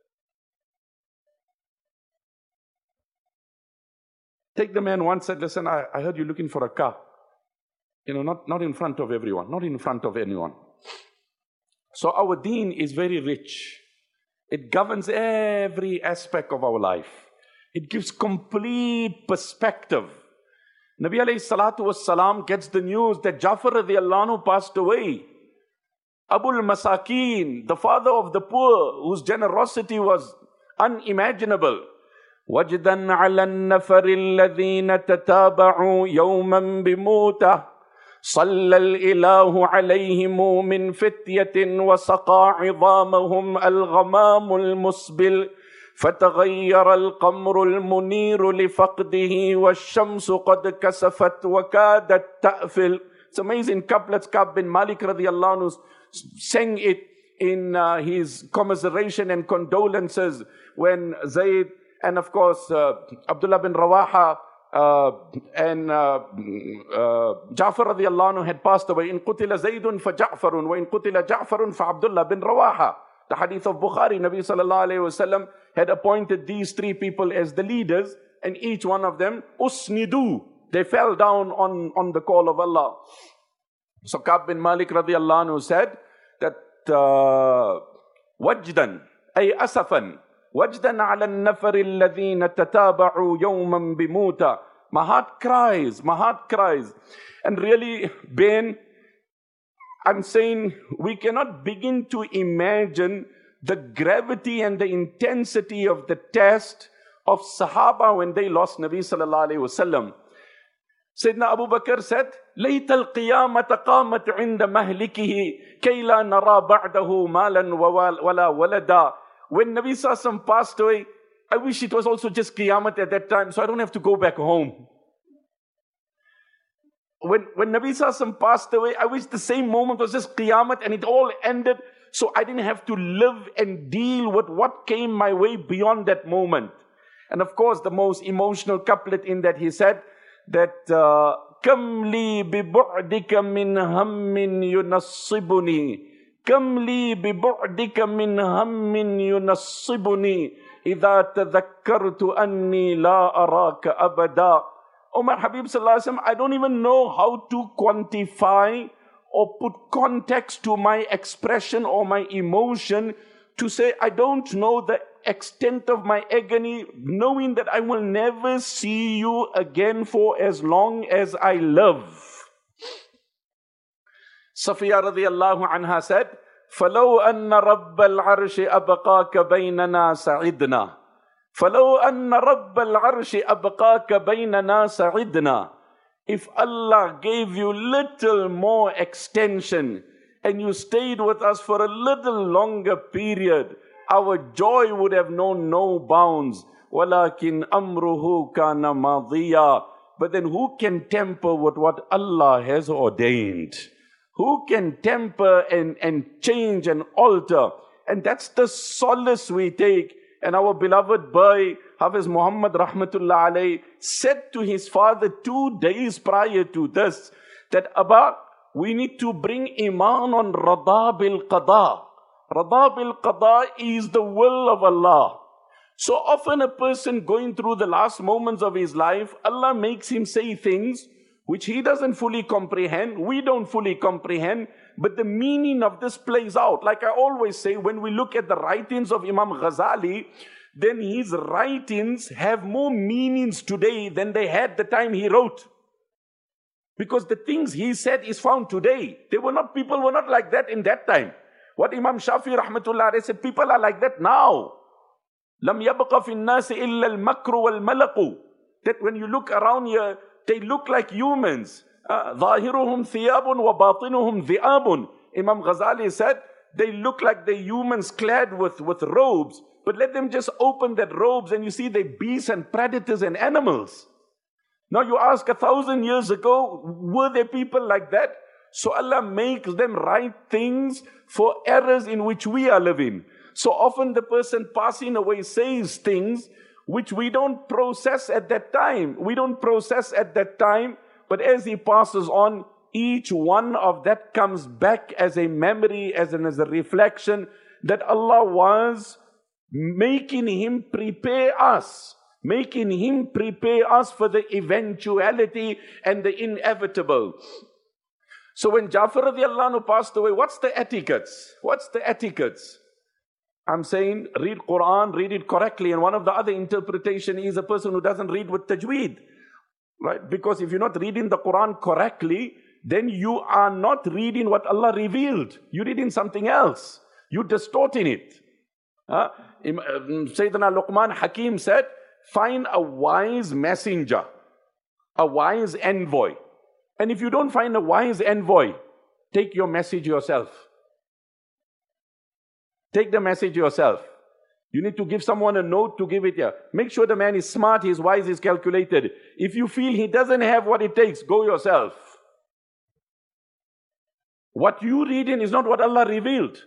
Take the man once, said, listen, I, I heard you looking for a car. You know, not, not in front of everyone, not in front of anyone. So our deen is very rich. It governs every aspect of our life. It gives complete perspective. Nabi alayhi salatu was salam gets the news that Ja'far radiallahu anhu passed away. Abul Masakin, the father of the poor, whose generosity was unimaginable. وَجْدًا عَلَى النَّفَرِ الَّذِينَ تَتَابَعُوا يَوْمًا بِمُوتَةٍ صَلَّى الْإِلَهُ عَلَيْهِمْ مِنْ فِتْيَةٍ وَسَقَى عِظَامَهُمْ الْغَمَامُ الْمُسْبِلُ فَتَغَيَّرَ الْقَمْرُ الْمُنِيرُ لِفَقْدِهِ وَالشَّمْسُ قَدْ كَسَفَتْ وَكَادَتْ تَأْفِلُ. It's amazing couplets. Ka'b bin Malik radiyallahu anhu sang it in uh, his commiseration and condolences when Zayd and of course, uh, Abdullah bin Rawaha uh, and uh, uh, Ja'far radiallahu anhu had passed away. In qutila Zaydun fa Ja'farun, wa in qutila Ja'farun fa Abdullah bin Rawaha. The hadith of Bukhari, Nabi sallallahu alayhi wasallam had appointed these three people as the leaders, and each one of them, usnidu, they fell down on, on the call of Allah. So Ka'b bin Malik radiallahu anhu said that uh, wajdan, ay asafan, وَجْدًا عَلَى النَّفَرِ الَّذِينَ تَتَابَعُوا يَوْمًا بِمُوتَةٍ. My heart cries, my heart cries. And really, Ben, I'm saying we cannot begin to imagine the gravity and the intensity of the test of Sahaba when they lost Nabi sallallahu alayhi wasallam. Sayyidina Abu Bakr said, لَيْتَ الْقِيَامَةَ قَامَتْ عِنْدَ مَهْلِكِهِ كَيْ لَا نَرَى بَعْدَهُ مَالًا وَلَا وَلَدًا. When Nabi Sallallahu Alaihi Wasallam passed away, I wish it was also just Qiyamah at that time, so I don't have to go back home. When, when Nabi Sallallahu Alaihi Wasallam passed away, I wish the same moment was just Qiyamah and it all ended, so I didn't have to live and deal with what came my way beyond that moment. And of course, the most emotional couplet in that, he said that, uh, كَمْ لِي بِبُعْدِكَ مِنْ هَمٍّ يُنَصِّبُنِي كَمْ لِي بِبُعْدِكَ مِنْ هَمٍّ يُنَصِّبُنِي إِذَا تَذَكَّرْتُ أَنِّي لَا أَرَاكَ أَبَدًا. Oh my Habib Sallallahu Alaihi Wasallam, I don't even know how to quantify or put context to my expression or my emotion to say I don't know the extent of my agony, knowing that I will never see you again for as long as I live. Safiya radiallahu anha said, فَلَوْ أَنَّ رَبَّ الْعَرْشِ أَبْقَاكَ بَيْنَنَا سَعِدْنَا فَلَوْ أَنَّ رَبَّ الْعَرْشِ أَبْقَاكَ بَيْنَنَا سَعِدْنَا. If Allah gave you little more extension and you stayed with us for a little longer period, our joy would have known no bounds. وَلَكِنْ أَمْرُهُ كَانَ مَاضِيًا. But then who can temper with what Allah has ordained? Who can temper and, and change and alter? And that's the solace we take. And our beloved boy, Hafiz Muhammad Rahmatullah Alayhi, said to his father two days prior to this, that Abba, we need to bring Iman on Rada bil Qada. Rada bil Qada is the will of Allah. So often a person going through the last moments of his life, Allah makes him say things which he doesn't fully comprehend, we don't fully comprehend, but the meaning of this plays out. Like I always say, when we look at the writings of Imam Ghazali, then his writings have more meanings today than they had the time he wrote. Because the things he said is found today. They were not, people were not like that in that time. What Imam Shafi Rahmatullah Alayhi said, people are like that now. لَمْ يَبْقَ فِي النَّاسِ إِلَّا الْمَكْرُ وَالْمَلَقُ. That when you look around here, they look like humans. ظَاهِرُهُمْ ثِيَابٌ وَبَاطِنُهُمْ ذِئَابٌ. Imam Ghazali said, they look like the humans clad with, with robes. But let them just open that robes and you see they beasts and predators and animals. Now you ask, a thousand years ago, were there people like that? So Allah makes them write things for errors in which we are living. So often the person passing away says things which we don't process at that time. We don't process at that time, but as he passes on, each one of that comes back as a memory, as, an, as a reflection that Allah was making him prepare us, making him prepare us for the eventuality and the inevitable. So when Jafar radiallahu anhu passed away, what's the etiquettes? What's the etiquettes? I'm saying read Quran, read it correctly. And one of the other interpretation is a person who doesn't read with tajweed. Right? Because if you're not reading the Quran correctly, then you are not reading what Allah revealed. You're reading something else. You're distorting it. Uh, Sayyidina Luqman Hakim said, find a wise messenger, a wise envoy. And if you don't find a wise envoy, take your message yourself. Take the message yourself. You need to give someone a note to give it here. Make sure the man is smart, he's wise, he's calculated. If you feel he doesn't have what it takes, go yourself. What you reading is not what Allah revealed.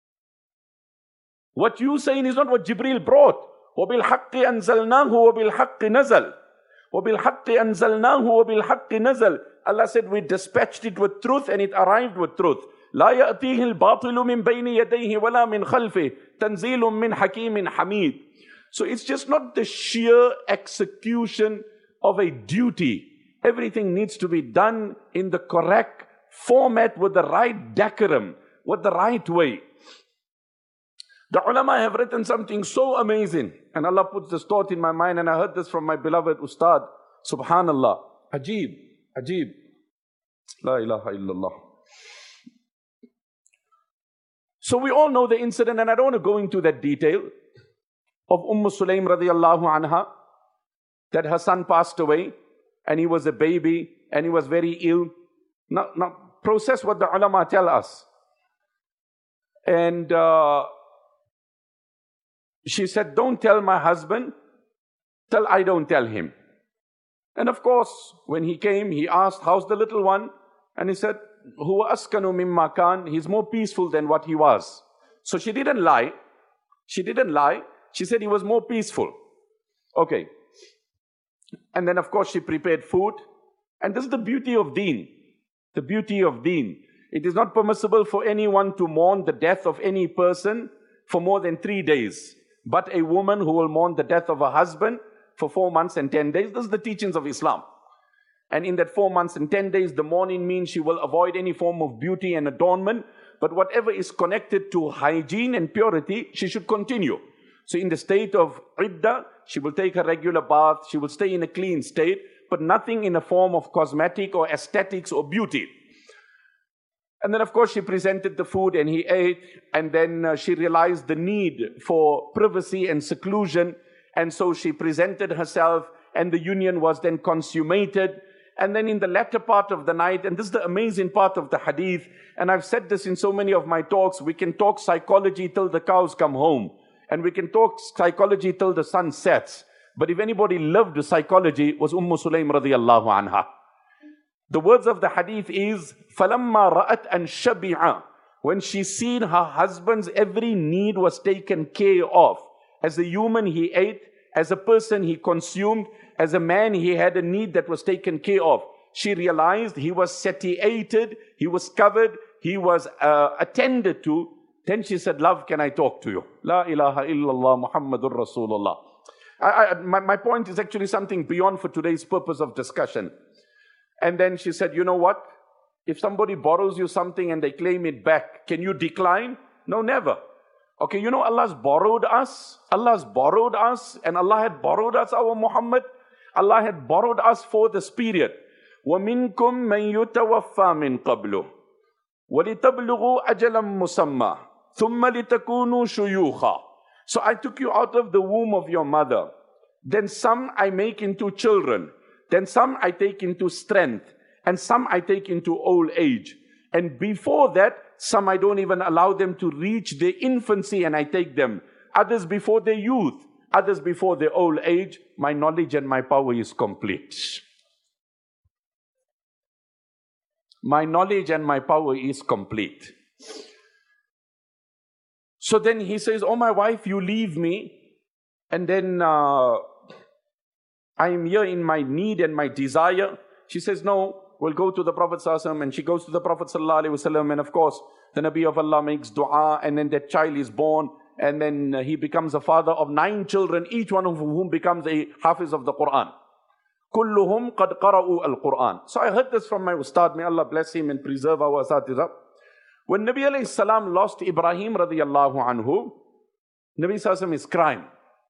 What you saying is not what Jibreel brought. وَبِالْحَقِّ أَنزَلْنَاهُ وَبِالْحَقِّ نَزَلْ وَبِالْحَقِّ أَنزَلْنَاهُ وَبِالْحَقِّ نَزَلْ. Allah said we dispatched it with truth and it arrived with truth. لا يأتيه الباطل من بين يديه ولا من خلفه تنزيل من حكيم حميد. So it's just not the sheer execution of a duty. Everything needs to be done in the correct format with the right decorum, with the right way. The ulama have written something so amazing, and Allah puts this thought in my mind, and I heard this from my beloved Ustad. Subhanallah. Ajib, Ajib. La ilaha illallah. So we all know the incident, and I don't want to go into that detail, of Umm Sulaim radiallahu anha, that her son passed away, and he was a baby, and he was very ill. Now, now process what the ulama tell us. And uh, she said, don't tell my husband till I don't tell him. And of course, when he came, he asked, how's the little one? And he said, huwa askanu mimma kan. He's more peaceful than what he was. So she didn't lie. She didn't lie. She said he was more peaceful. Okay. And then of course she prepared food. And this is the beauty of deen. The beauty of deen. It is not permissible for anyone to mourn the death of any person for more than three days. But a woman who will mourn the death of her husband for four months and ten days. This is the teachings of Islam. And in that four months and ten days, the mourning means she will avoid any form of beauty and adornment. But whatever is connected to hygiene and purity, she should continue. So in the state of iddah, she will take a regular bath. She will stay in a clean state, but nothing in a form of cosmetic or aesthetics or beauty. And then of course she presented the food and he ate. And then uh, she realized the need for privacy and seclusion. And so she presented herself and the union was then consummated. And then in the latter part of the night, and this is the amazing part of the hadith, and I've said this in so many of my talks, we can talk psychology till the cows come home. And we can talk psychology till the sun sets. But if anybody lived psychology, it was Umm Sulaym radiyallahu anha. The words of the hadith is, فَلَمَّا رَأَتْ أَنْ شَبِعَ. When she seen her husband's every need was taken care of. As a human he ate, as a person he consumed, as a man he had a need that was taken care of. She realized he was satiated, he was covered, he was uh, attended to. Then she said, love, can I talk to you? La ilaha illallah Muhammadur Rasulullah. I, I, my, my point is actually something beyond for today's purpose of discussion. And then she said, you know what? If somebody borrows you something and they claim it back, can you decline? No, never. Okay, you know Allah's borrowed us. Allah's borrowed us. And Allah had borrowed us, our Muhammad. Allah had borrowed us for this period. وَمِنْكُمْ مَنْ يُتَوَفَّى مِنْ قَبْلُهُ وَلِتَبْلُغُوا أَجَلًا مُسَمَّى ثُمَّ لِتَكُونُوا شُيُوخًا. So I took you out of the womb of your mother. Then some I make into children. Then some I take into strength. And some I take into old age. And before that, some I don't even allow them to reach their infancy and I take them. Others before their youth. Others before their old age. My knowledge and my power is complete. My knowledge and my power is complete. So then he says, oh my wife, you leave me. And then uh, I am here in my need and my desire. She says, no, we'll go to the Prophet ﷺ. And she goes to the Prophet ﷺ. And of course, the Nabi of Allah makes dua. And then that child is born. And then he becomes a father of nine children, each one of whom becomes a hafiz of the Quran. كُلُّهُمْ قَدْ قَرَأُوا الْقُرْآنِ. So I heard this from my ustad. May Allah bless him and preserve our asatiza. When Nabi alayhi salam lost Ibrahim radiyallahu anhu, Nabi sallam is crying.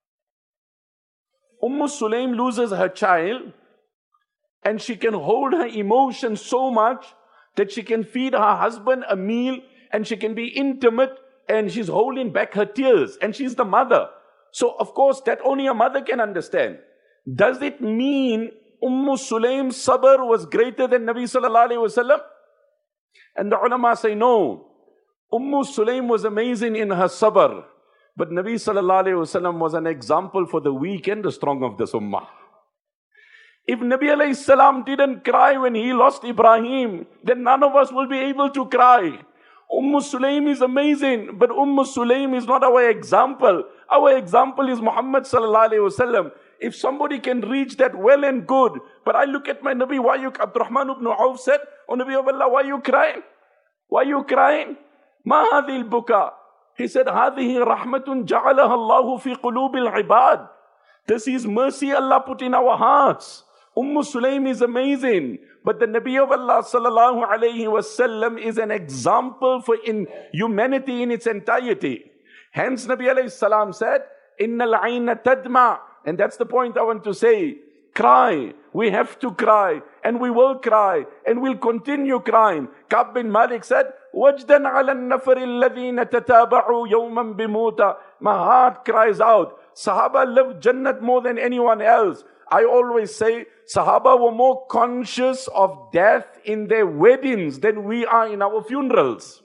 Umm Sulaym loses her child and she can hold her emotions so much that she can feed her husband a meal and she can be intimate and she's holding back her tears and she's the mother. So of course that only a mother can understand. Does it mean Umm Sulaym's sabr was greater than Nabi sallallahu alayhi wa sallam? And the ulama say no. Umm Sulaym was amazing in her sabr. But Nabi sallallahu alayhi wa sallam was an example for the weak and the strong of this ummah. If Nabi alayhi salam didn't cry when he lost Ibrahim, then none of us will be able to cry. Umm Sulaym is amazing, but Umm Sulaym is not our example. Our example is Muhammad sallallahu alayhi wa sallam. If somebody can reach that, well and good. But I look at my Nabi, why you, Abdurrahman ibn Auf said, oh Nabi of Allah, why you crying? Why you crying? Ma hadhi al-buka. He said, هذه رحمة جعلها الله في قلوب العباد. This is mercy Allah put in our hearts. Umm Sulaym is amazing. But the Nabi of Allah sallallahu alayhi wasallam is an example for in humanity in its entirety. Hence Nabi alayhi salam said, إِنَّ الْعَيْنَ تَدْمَعُ. And that's the point I want to say. Cry. We have to cry. And we will cry. And we'll continue crying. Ka'b bin Malik said, وَجْدًا عَلَى النَّفَرِ الَّذِينَ تَتَابَعُوا يَوْمًا بِمُوتَ. My heart cries out. Sahaba loved Jannat more than anyone else. I always say, Sahaba were more conscious of death in their weddings than we are in our funerals.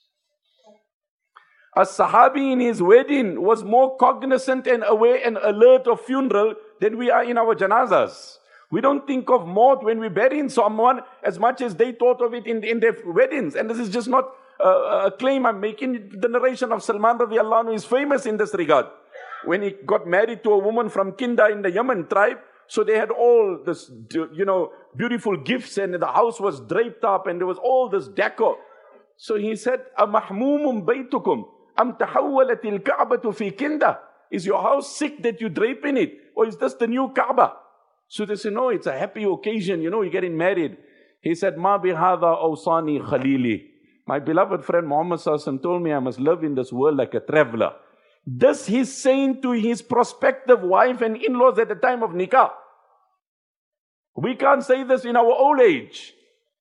A Sahabi in his wedding was more cognizant and aware and alert of funeral than we are in our janazas. We don't think of maut when we bury someone as much as they thought of it in, in their weddings. And this is just not uh, a claim I'm making. The narration of Salman radiallahu anhu is famous in this regard. When he got married to a woman from Kinda in the Yemen tribe, so they had all this, you know, beautiful gifts, and the house was draped up and there was all this decor. So he said, "Amahmumum baytukum am tahawwalat al-Ka'batu fi Kinda?" Is your house sick that you drape in it? Or is this the new Kaaba? So they said, no, it's a happy occasion, you know, you're getting married. He said, "Ma bihadha awsani khalili." My beloved friend Muhammad sallallahu alaihi wasallam told me I must live in this world like a traveler. This he's saying to his prospective wife and in-laws at the time of nikah. We can't say this in our old age.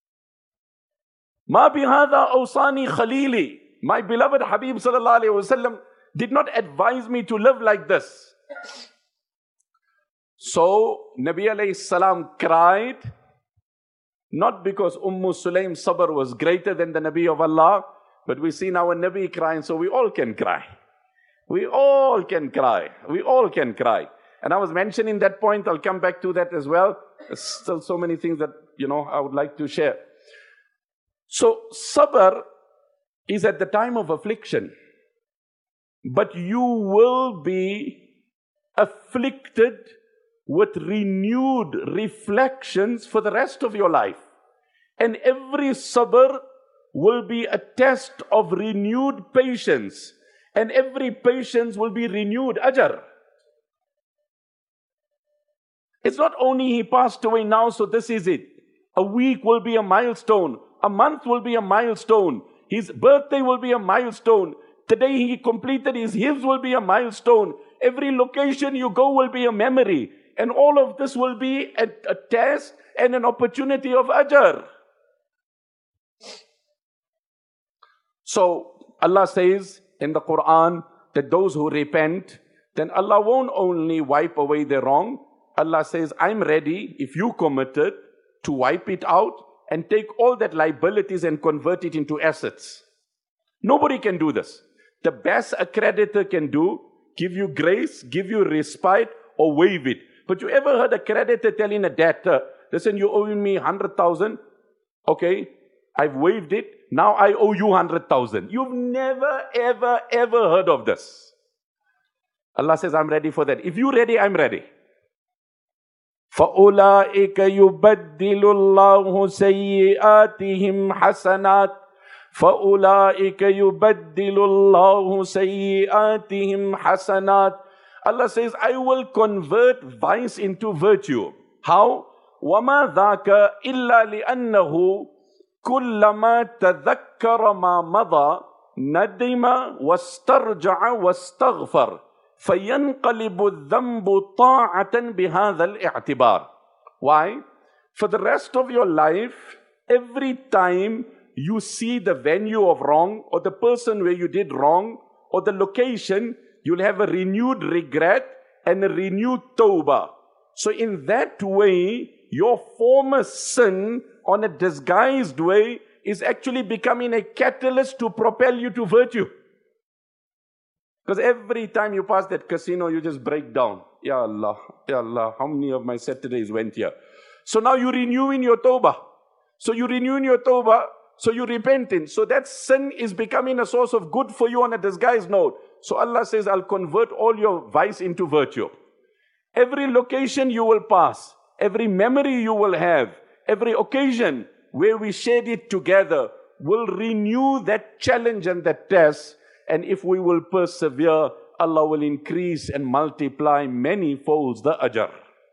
Ma bihadha awsani khalili. My beloved Habib sallallahu alaihi wasallam did not advise me to live like this. So Nabi alayhi salam cried, not because Umm Sulaim's sabr was greater than the Nabi of Allah, but we see now a Nabi crying, so we all can cry. We all can cry. We all can cry. And I was mentioning that point, I'll come back to that as well. There's still so many things that, you know, I would like to share. So sabr is at the time of affliction. But you will be afflicted with renewed reflections for the rest of your life. And every sabr will be a test of renewed patience. And every patience will be renewed ajr. It's not only he passed away now, so this is it. A week will be a milestone. A month will be a milestone. His birthday will be a milestone. Today he completed his hifz will be a milestone. Every location you go will be a memory. And all of this will be a, a test and an opportunity of ajr. So Allah says in the Quran that those who repent, then Allah won't only wipe away their wrong. Allah says, I'm ready, if you committed, to wipe it out and take all that liabilities and convert it into assets. Nobody can do this. The best a creditor can do, give you grace, give you respite, or waive it. But you ever heard a creditor telling a debtor, listen, you owe me one hundred thousand, okay, I've waived it, now I owe you one hundred thousand. You've never, ever, ever heard of this. Allah says, I'm ready for that. If you're ready, I'm ready. فَأُولَٰئِكَ يُبَدِّلُ اللَّهُ سَيِّئَاتِهِمْ حَسَنَاتٍ فَأُولَٰئِكَ يُبَدِّلُ اللَّهُ سَيِّئَاتِهِمْ حَسَنَاتٍ. Allah says, I will convert vice into virtue. How? وَمَا ذَاكَ إِلَّا لِأَنَّهُ كُلَّمَا تَذَكَّرَ مَا مَضَى نَدِمَ وَاسْتَرْجَعَ وَاسْتَغْفَرَ فَيَنْقَلِبُ الذَّنْبُ طَاعَةً بِهَذَا الْإِعْتِبَارِ. Why? For the rest of your life, every time you see the venue of wrong, or the person where you did wrong, or the location, you'll have a renewed regret and a renewed tawbah. So in that way, your former sin on a disguised way is actually becoming a catalyst to propel you to virtue. Because every time you pass that casino, you just break down. Ya Allah, Ya Allah, how many of my Saturdays went here? So now you're renewing your tawbah. So you're renewing your tawbah, so you're repenting. So that sin is becoming a source of good for you on a disguised note. So Allah says, I'll convert all your vice into virtue. Every location you will pass, every memory you will have, every occasion where we shared it together will renew that challenge and that test. And if we will persevere, Allah will increase and multiply many folds the ajr.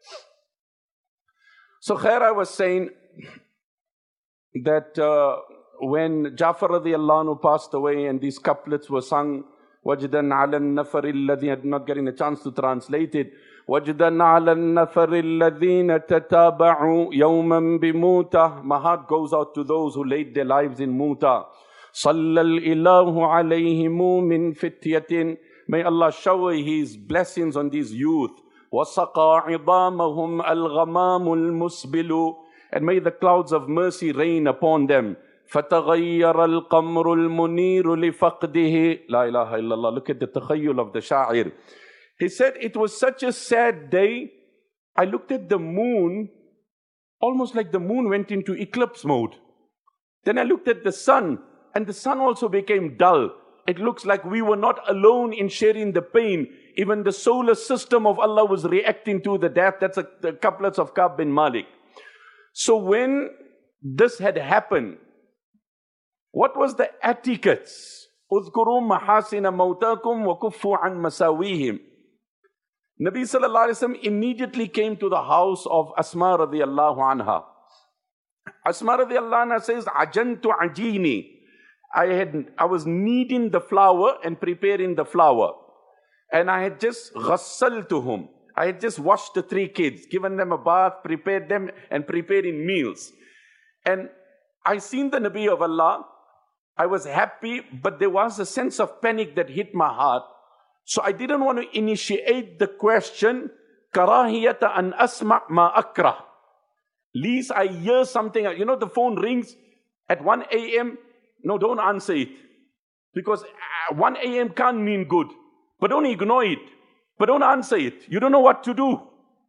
So Khair, I was saying that uh, when Jafar radiallahu anhu passed away and these couplets were sung, وَجْدًا عَلَى النَّفَرِ الَّذِينَ, I'm not getting a chance to translate it. وَجْدًا عَلَى النَّفَرِ الَّذِينَ تَتَابَعُوا يَوْمًا بِمُوتَةٍ. My heart goes out to those who laid their lives in Muta. صَلَّى الْإِلَهُ عَلَيْهِمُ مِنْ فِتْيَةٍ. May Allah shower His blessings on these youth. وَسَقَى عِظَامَهُمْ الْغَمَامُ الْمُسْبِلُ. And may the clouds of mercy rain upon them. فَتَغَيَّرَ الْقَمْرُ الْمُنِيرُ لِفَقْدِهِ. La ilaha illallah. Look at the takhayyul of the sha'ir. He said, it was such a sad day. I looked at the moon, almost like the moon went into eclipse mode. Then I looked at the sun, and the sun also became dull. It looks like we were not alone in sharing the pain. Even the solar system of Allah was reacting to the death. That's a, the couplets of Ka'b bin Malik. So when this had happened, what was the etiquettes? اذكروا محاسن موتاكم وكفوا عن مساويهم. Nabi sallallahu alaihi wasallam immediately came to the house of Asma radiyallahu anha. Asma radiyallahu anha says, Ajantu ajini. I had, I was kneading the flour and preparing the flour. And I had just ghassaltuhum. I had just washed the three kids, given them a bath, prepared them, and preparing meals. And I seen the Nabi of Allah. I was happy, but there was a sense of panic that hit my heart. So I didn't want to initiate the question, karahiyata an asma' ma akrah. Least I hear something, you know, the phone rings at one a.m. No, don't answer it. Because one a.m. can't mean good. But don't ignore it. But don't answer it. You don't know what to do.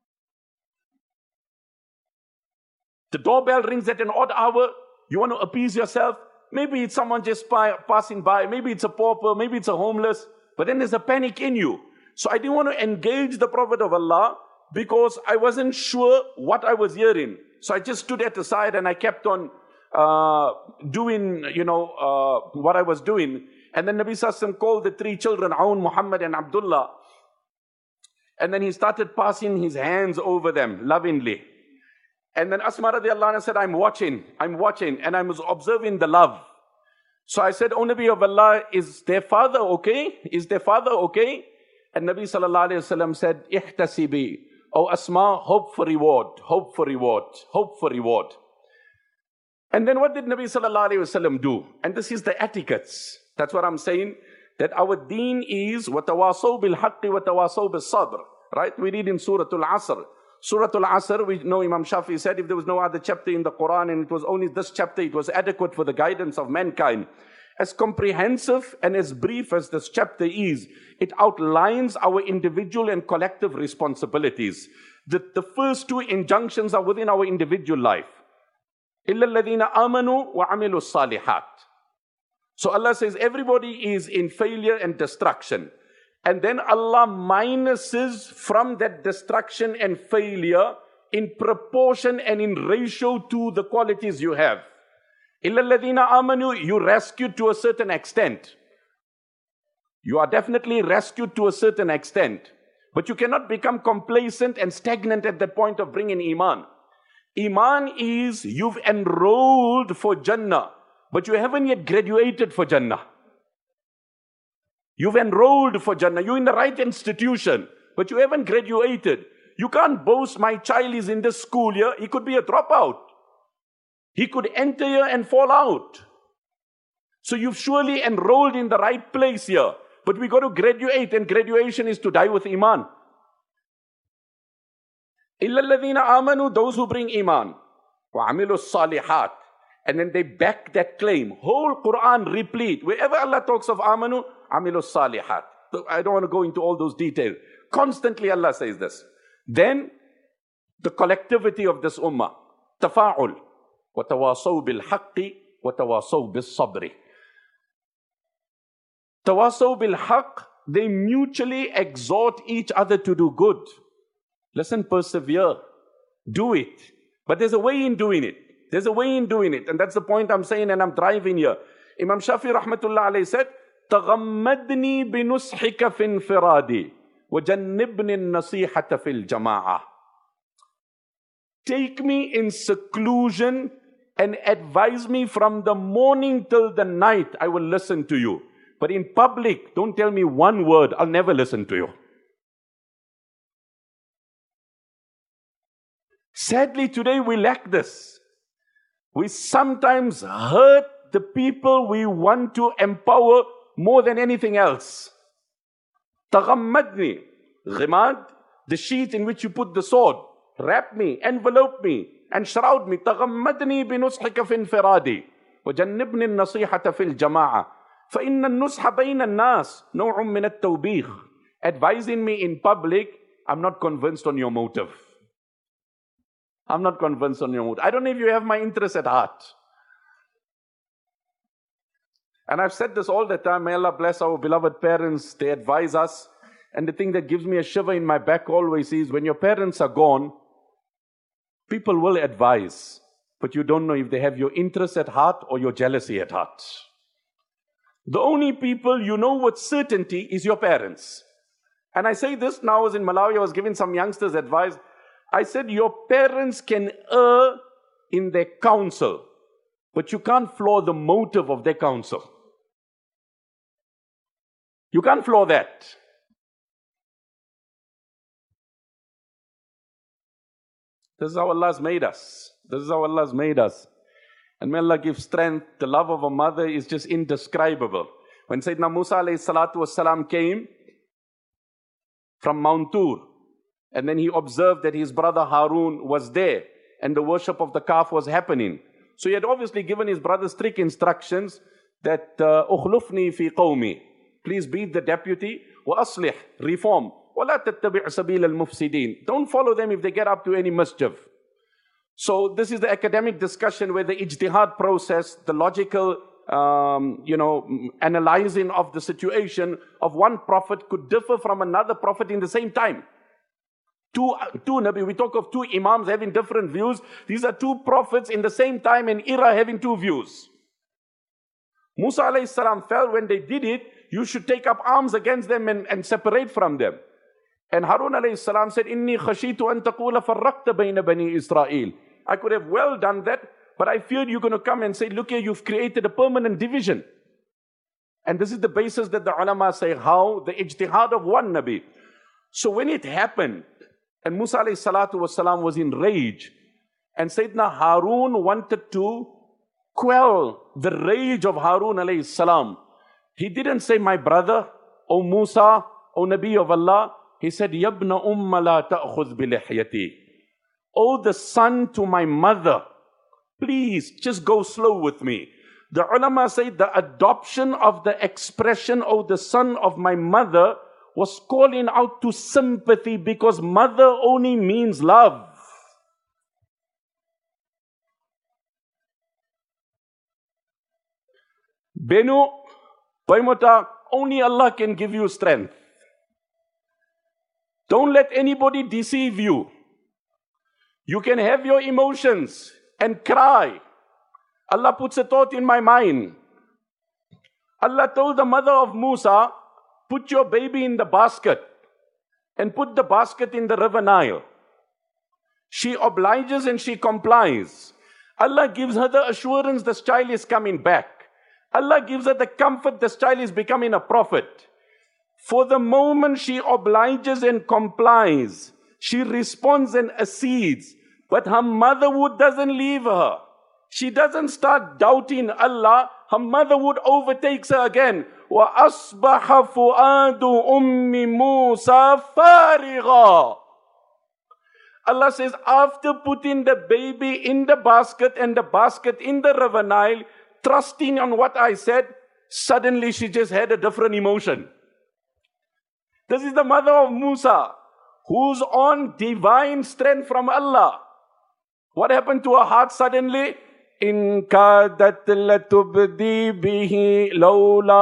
The doorbell rings at an odd hour. You want to appease yourself. Maybe it's someone just by, passing by. Maybe it's a pauper. Maybe it's a homeless. But then there's a panic in you. So I didn't want to engage the Prophet of Allah because I wasn't sure what I was hearing. So I just stood at the side and I kept on uh, doing, you know, uh, what I was doing. And then Nabi Sallallahu Alaihi Wasallam called the three children, Aoun, Muhammad and Abdullah. And then he started passing his hands over them lovingly. And then Asma radiallahu anha said, I'm watching, I'm watching, and I was observing the love. So I said, O Nabi of Allah, is their father okay? Is their father okay? And Nabi sallallahu alayhi wa sallam said, Ihtasibi, O Asma, hope for reward, hope for reward, hope for reward. And then what did Nabi sallallahu alayhi wa sallam do? And this is the etiquettes. That's what I'm saying, that our deen is وَتَوَاصَوْا بِالْحَقِّ وَتَوَاصَوْا بِالصَّبْرِ. Right? We read in Surah Al-Asr. Surah Al-Asr, we know Imam Shafi said, if there was no other chapter in the Quran and it was only this chapter, it was adequate for the guidance of mankind. As comprehensive and as brief as this chapter is, it outlines our individual and collective responsibilities. The, the first two injunctions are within our individual life. إِلَّا الَّذِينَ آمَنُوا وَعَمِلُوا الصَّالِحَاتِ. So Allah says everybody is in failure and destruction. And then Allah minuses from that destruction and failure in proportion and in ratio to the qualities you have. إِلَّا الَّذِينَ آمَنُوا, you rescued to a certain extent. You are definitely rescued to a certain extent. But you cannot become complacent and stagnant at that point of bringing Iman. Iman is you've enrolled for Jannah, but you haven't yet graduated for Jannah. You've enrolled for Jannah. You're in the right institution, but you haven't graduated. You can't boast, my child is in this school here. He could be a dropout. He could enter here and fall out. So you've surely enrolled in the right place here. But we got to graduate, and graduation is to die with Iman. إِلَّا الَّذِينَ آمَنُوا, those who bring Iman. وَعَمِلُوا الصَّالِحَاتِ. And then they back that claim. Whole Quran replete. Wherever Allah talks of Amanu, Amilu Salihat. I don't want to go into all those details. Constantly Allah says this. Then, the collectivity of this ummah. Tafa'ul. وَتَوَاصَوْا بِالْحَقِّ وَتَوَاصَوْا بِالصَّبْرِ. Tawasaw bil-haq, they mutually exhort each other to do good. Listen, persevere. Do it. But there's a way in doing it. There's a way in doing it. And that's the point I'm saying, and I'm driving here. Imam Shafi rahmatullah alayhi said, تَغَمَّدْنِي بِنُسْحِكَ فِي انْفِرَادِي وَجَنِّبْنِي النَّصِيحَةَ فِي الْجَمَاعَةِ. Take me in seclusion and advise me from the morning till the night. I will listen to you. But in public, don't tell me one word. I'll never listen to you. Sadly, today we lack this. We sometimes hurt the people we want to empower more than anything else. Taghammadni. Ghimad, the sheet in which you put the sword. Wrap me, envelope me, and shroud me. تغمدني بنصحك في انفرادي وجنبني النصيحة في الجماعة فإن النصح بين الناس نوع من التوبيخ. Advising me in public, I'm not convinced on your motive. I'm not convinced on your motive. I don't know if you have my interest at heart. And I've said this all the time. May Allah bless our beloved parents. They advise us. And the thing that gives me a shiver in my back always is when your parents are gone, people will advise, but you don't know if they have your interest at heart or your jealousy at heart. The only people you know with certainty is your parents. And I say this now, as in Malawi, I was giving some youngsters advice. I said, your parents can err in their counsel, but you can't flaw the motive of their counsel. You can't flaw that. This is how Allah has made us. This is how Allah has made us. And may Allah give strength. The love of a mother is just indescribable. When Sayyidina Musa alayhi salatu wasalam came from Mount Tur, and then he observed that his brother Harun was there, and the worship of the calf was happening. So he had obviously given his brother strict instructions that ukhlufni fi qawmi, please be the deputy, wa aslih, reform. وَلَا تَتَّبِعْ سَبِيلَ الْمُفْسِدِينَ. Don't follow them if they get up to any mischief. So this is the academic discussion where the ijtihad process, the logical, um, you know, analyzing of the situation of one prophet could differ from another prophet in the same time. Two, two Nabi, we talk of two imams having different views. These are two prophets in the same time and era having two views. Musa alayhi salam felt when they did it, you should take up arms against them and, and separate from them. And Harun alayhi salam said, Inni khashitu an taqula farraqta bayna bani Israel. I could have well done that, but I feared you're going to come and say, look here, you've created a permanent division. And this is the basis that the ulama say, how the ijtihad of one Nabi. So when it happened, and Musa alayhi salatu wasalam was in rage, and Sayyidina Harun wanted to quell the rage of Harun alayhi salam. He didn't say, my brother, O Musa, O Nabi of Allah. He said, Yabna umma la ta'khudh bilihyati. Oh, the son to my mother, please just go slow with me. The ulama say the adoption of the expression, oh, the son of my mother, was calling out to sympathy because mother only means love. Benu, Paimota, only Allah can give you strength. Don't let anybody deceive you. You can have your emotions and cry. Allah puts a thought in my mind. Allah told the mother of Musa, put your baby in the basket and put the basket in the river Nile. She obliges and she complies. Allah gives her the assurance this child is coming back. Allah gives her the comfort this child is becoming a prophet. For the moment she obliges and complies, she responds and accedes. But her motherhood doesn't leave her. She doesn't start doubting Allah. Her motherhood overtakes her again. وَأَصْبَحَ فُؤَادُ أُمِّ مُوسَى فَارِغًا. Allah says, after putting the baby in the basket and the basket in the river Nile, trusting on what I said, suddenly she just had a different emotion. This is the mother of Musa, who's on divine strength from Allah. What happened to her heart suddenly? In kadat latubdi bihi lawla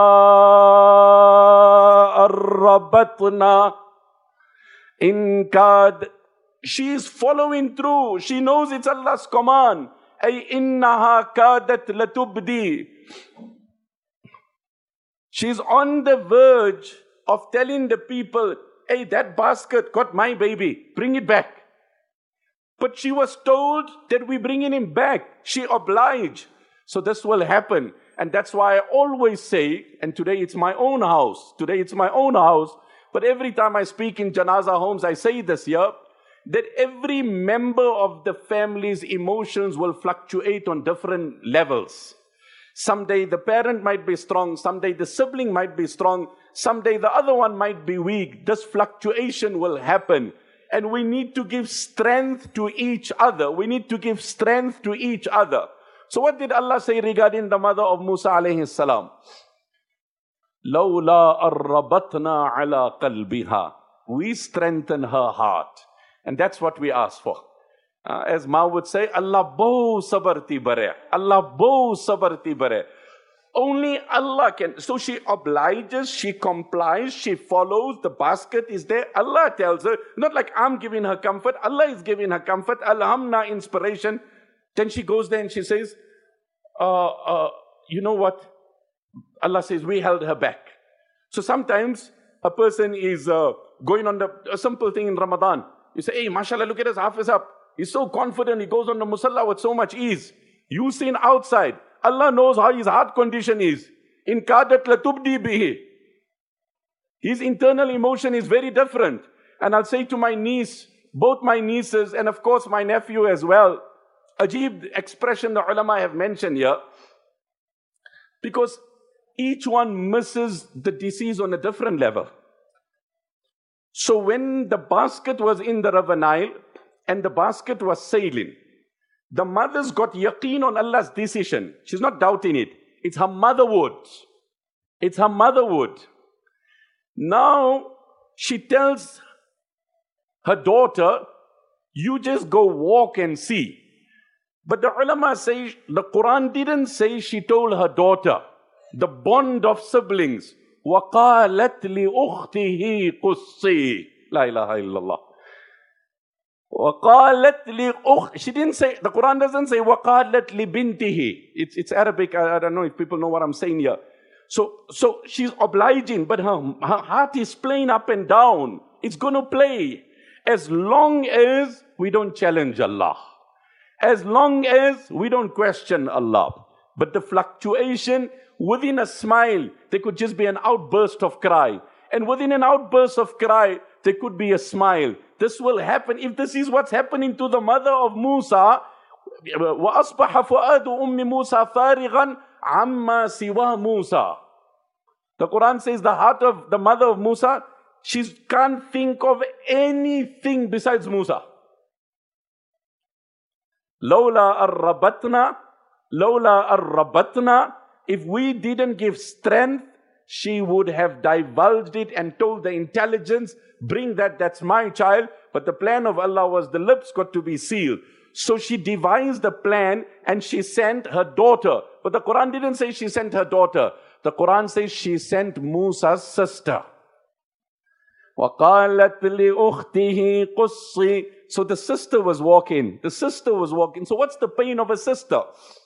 arrabatna. In kad, she is following through. She knows it's Allah's command. Ay innaha kadat latubdi. She's on the verge of telling the people, hey, that basket got my baby, bring it back. But she was told that we're bringing him back. She obliged. So this will happen. And that's why I always say, and today it's my own house. Today it's my own house. But every time I speak in Janaza homes, I say this here, that every member of the family's emotions will fluctuate on different levels. Someday the parent might be strong. Someday the sibling might be strong. Someday the other one might be weak. This fluctuation will happen. And we need to give strength to each other. We need to give strength to each other. So what did Allah say regarding the mother of Musa alayhi salam? لَوْلَا أَرَّبَتْنَا عَلَىٰ قَلْبِهَا. We strengthen her heart. And that's what we ask for. Uh, as Ma would say, Allah bo sabarti bare. Allah bo sabarti bare. Only Allah can. So she obliges, she complies, she follows. The basket is there. Allah tells her, not like I'm giving her comfort. Allah is giving her comfort. Alhamna, inspiration. Then she goes there and she says, uh, uh, you know what? Allah says, we held her back. So sometimes a person is uh, going on the, a simple thing in Ramadan. You say, hey, mashallah, look at us, half is up. He's so confident, he goes on the musalla with so much ease. You seen outside. Allah knows how his heart condition is. In kadat latubdi bihi. His internal emotion is very different. And I'll say to my niece, both my nieces, and of course my nephew as well, Ajib expression the ulama have mentioned here, because each one misses the disease on a different level. So when the basket was in the River Nile, and the basket was sailing, the mother's got yaqeen on Allah's decision. She's not doubting it. It's her motherhood. It's her motherhood. Now, she tells her daughter, you just go walk and see. But the ulama say, the Quran didn't say she told her daughter. The bond of siblings. وَقَالَتْ لِأُخْتِهِ قُصِّي La ilaha illallah. وَقَالَتْ لِأُخْتِهِ She didn't say, the Quran doesn't say وَقَالَتْ لِبِنْتِهِ. It's, it's Arabic, I, I don't know if people know what I'm saying here. So, so she's obliging, but her, her heart is playing up and down. It's going to play. As long as we don't challenge Allah. As long as we don't question Allah. But the fluctuation, within a smile, there could just be an outburst of cry. And within an outburst of cry, there could be a smile. This will happen. If this is what's happening to the mother of Musa, وَأَصْبَحَ فُؤَادُ أُمِّ مُوسَى فَارِغًا عَمَّا سِوَى مُوسَى. The Quran says the heart of the mother of Musa, she can't think of anything besides Musa. لَوْلَا أَرَّبَتْنَا لَوْلَا أَرَّبَتْنَا. If we didn't give strength, she would have divulged it and told the intelligence, bring that, that's my child. But the plan of Allah was the lips got to be sealed. So she devised the plan and she sent her daughter. But the Quran didn't say she sent her daughter. The Quran says she sent Musa's sister. وَقَالَتْ لِأُخْتِهِ قُصِّي. So the sister was walking. The sister was walking. So what's the pain of a sister?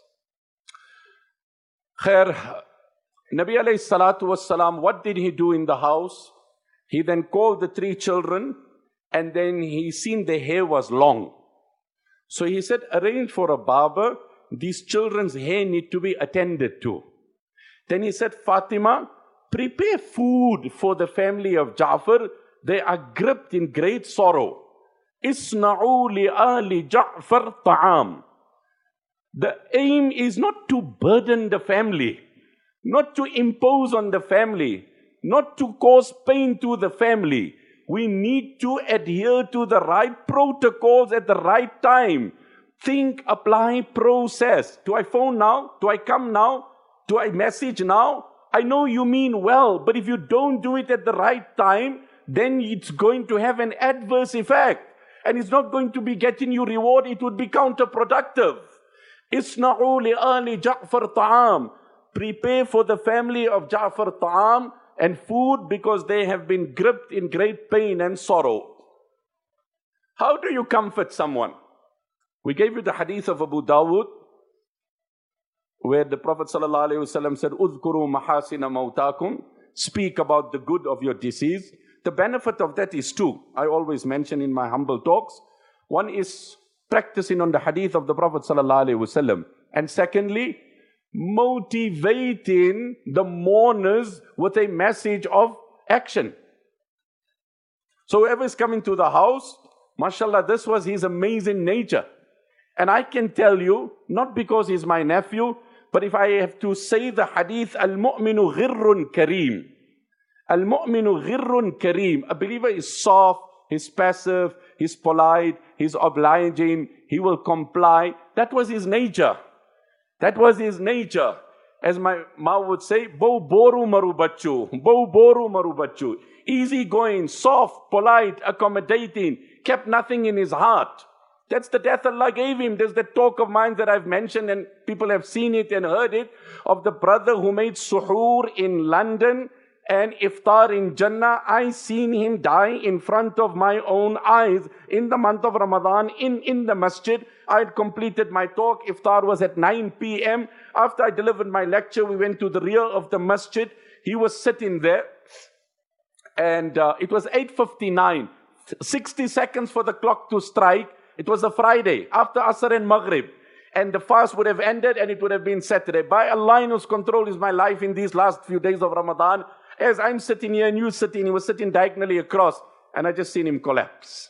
Khair, Nabi alayhi salatu was salam, what did he do in the house? He then called the three children and then he seen the hair was long. So he said, arrange for a barber. These children's hair need to be attended to. Then he said, Fatima, prepare food for the family of Ja'far. They are gripped in great sorrow. Isna'u li'ali Ja'far ta'am. The aim is not to burden the family, not to impose on the family, not to cause pain to the family. We need to adhere to the right protocols at the right time. Think, apply, process. Do I phone now? Do I come now? Do I message now? I know you mean well, but if you don't do it at the right time, then it's going to have an adverse effect. And it's not going to be getting you reward, it would be counterproductive. Isna'u li'ali Ja'far ta'am. Prepare for the family of Ja'far ta'am and food because they have been gripped in great pain and sorrow. How do you comfort someone? We gave you the hadith of Abu Dawud, where the Prophet ﷺ said, Udhkuru mahasina mawtakum. Speak about the good of your deceased. The benefit of that is two. I always mention in my humble talks. One is practicing on the hadith of the Prophet ﷺ. And secondly, motivating the mourners with a message of action. So whoever is coming to the house, mashallah, this was his amazing nature. And I can tell you, not because he's my nephew, but if I have to say the hadith, Al-Mu'minu ghirrun kareem. Al-Mu'minu ghirrun kareem. A believer is soft, he's passive, he's polite, he's obliging, he will comply. That was his nature. That was his nature. As my ma would say, Bo boru maru bachu, Bo boru maru bachu. Easy going, soft, polite, accommodating, kept nothing in his heart. That's the death Allah gave him. There's the talk of mine that I've mentioned and people have seen it and heard it, of the brother who made suhoor in London and iftar in Jannah. I seen him die in front of my own eyes in the month of Ramadan in, in the masjid. I had completed my talk. Iftar was at nine p m After I delivered my lecture, we went to the rear of the masjid. He was sitting there and uh, it was eight fifty-nine, sixty seconds for the clock to strike. It was a Friday after Asr and Maghrib, and the fast would have ended and it would have been Saturday. By Allah in whose control is my life in these last few days of Ramadan, as I'm sitting here and you sitting, he was sitting diagonally across, and I just seen him collapse.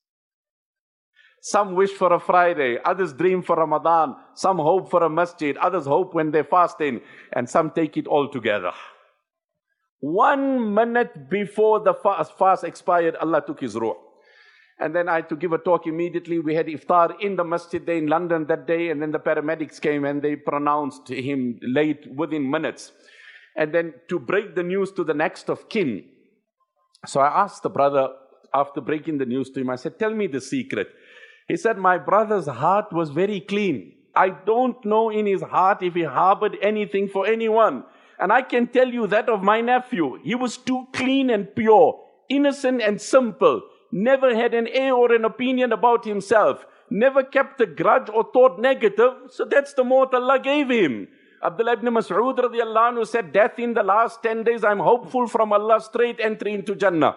Some wish for a Friday, others dream for Ramadan, some hope for a masjid, others hope when they're fasting, and some take it all together. One minute before the fast, fast expired, Allah took his ruh. And then I had to give a talk immediately. We had iftar in the masjid there in London that day, and then the paramedics came and they pronounced him late within minutes. And then to break the news to the next of kin. So I asked the brother, after breaking the news to him, I said, tell me the secret. He said, my brother's heart was very clean. I don't know in his heart if he harbored anything for anyone. And I can tell you that of my nephew. He was too clean and pure, innocent and simple. Never had an A or an opinion about himself. Never kept a grudge or thought negative. So that's the maut Allah gave him. Abdullah ibn Mas'ud radiallahu anhu said, death in the last ten days, I'm hopeful from Allah, straight entry into Jannah.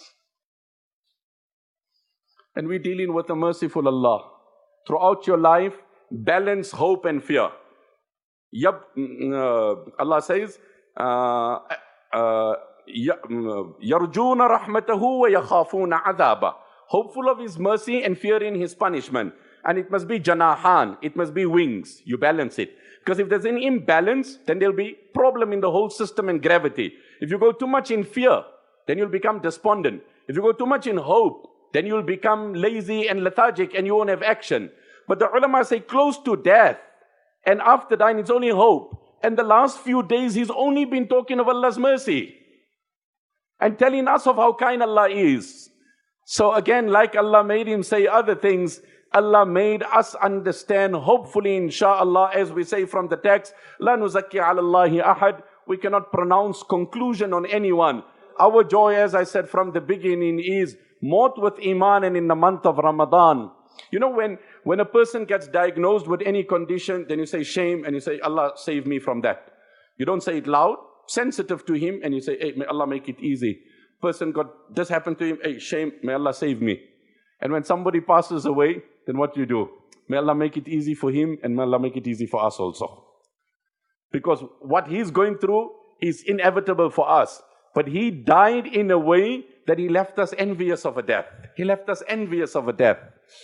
And we're dealing with a merciful Allah. Throughout your life, balance hope and fear. Yab, uh, Allah says, uh, uh, يَرْجُونَ رَحْمَتَهُ وَيَخَافُونَ عَذَابًا. Hopeful of His mercy and fearing His punishment. And it must be janahan, it must be wings. You balance it. Because if there's an imbalance, then there'll be problem in the whole system and gravity. If you go too much in fear, then you'll become despondent. If you go too much in hope, then you'll become lazy and lethargic and you won't have action. But the ulama say close to death and after dying, it's only hope. And the last few days, he's only been talking of Allah's mercy and telling us of how kind Allah is. So again, like Allah made him say other things, Allah made us understand, hopefully, inshallah, as we say from the text, La nuzakki ala Allahi ahad. We cannot pronounce conclusion on anyone. Our joy, as I said from the beginning, is maut with iman and in the month of Ramadan. You know, when, when a person gets diagnosed with any condition, then you say shame and you say, Allah save me from that. You don't say it loud, sensitive to him, and you say, hey, may Allah make it easy. Person got this happened to him, hey, shame, may Allah save me. And when somebody passes away, then what do you do? May Allah make it easy for him and may Allah make it easy for us also. Because what he's going through is inevitable for us. But he died in a way that he left us envious of a death. He left us envious of a death.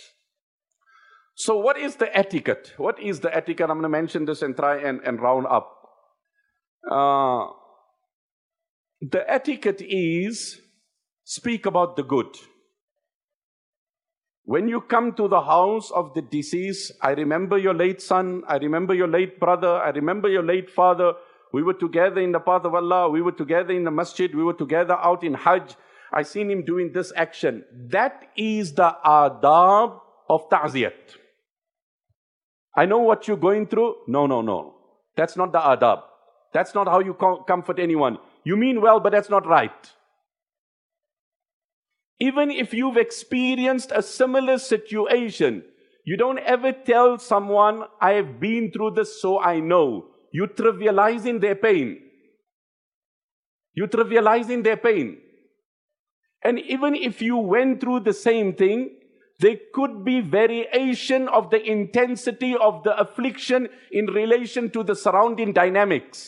So what is the etiquette? What is the etiquette? I'm going to mention this and try and, and round up. Uh, the etiquette is speak about the good. When you come to the house of the deceased, I remember your late son, I remember your late brother, I remember your late father. We were together in the path of Allah, we were together in the masjid, we were together out in Hajj. I seen him doing this action. That is the adab of ta'ziyat. I know what you're going through. No, no, no. That's not the adab. That's not how you comfort anyone. You mean well, but that's not right. Even if you've experienced a similar situation, you don't ever tell someone, I have been through this, so I know. You're trivializing their pain. You're trivializing their pain. And even if you went through the same thing, there could be variation of the intensity of the affliction in relation to the surrounding dynamics.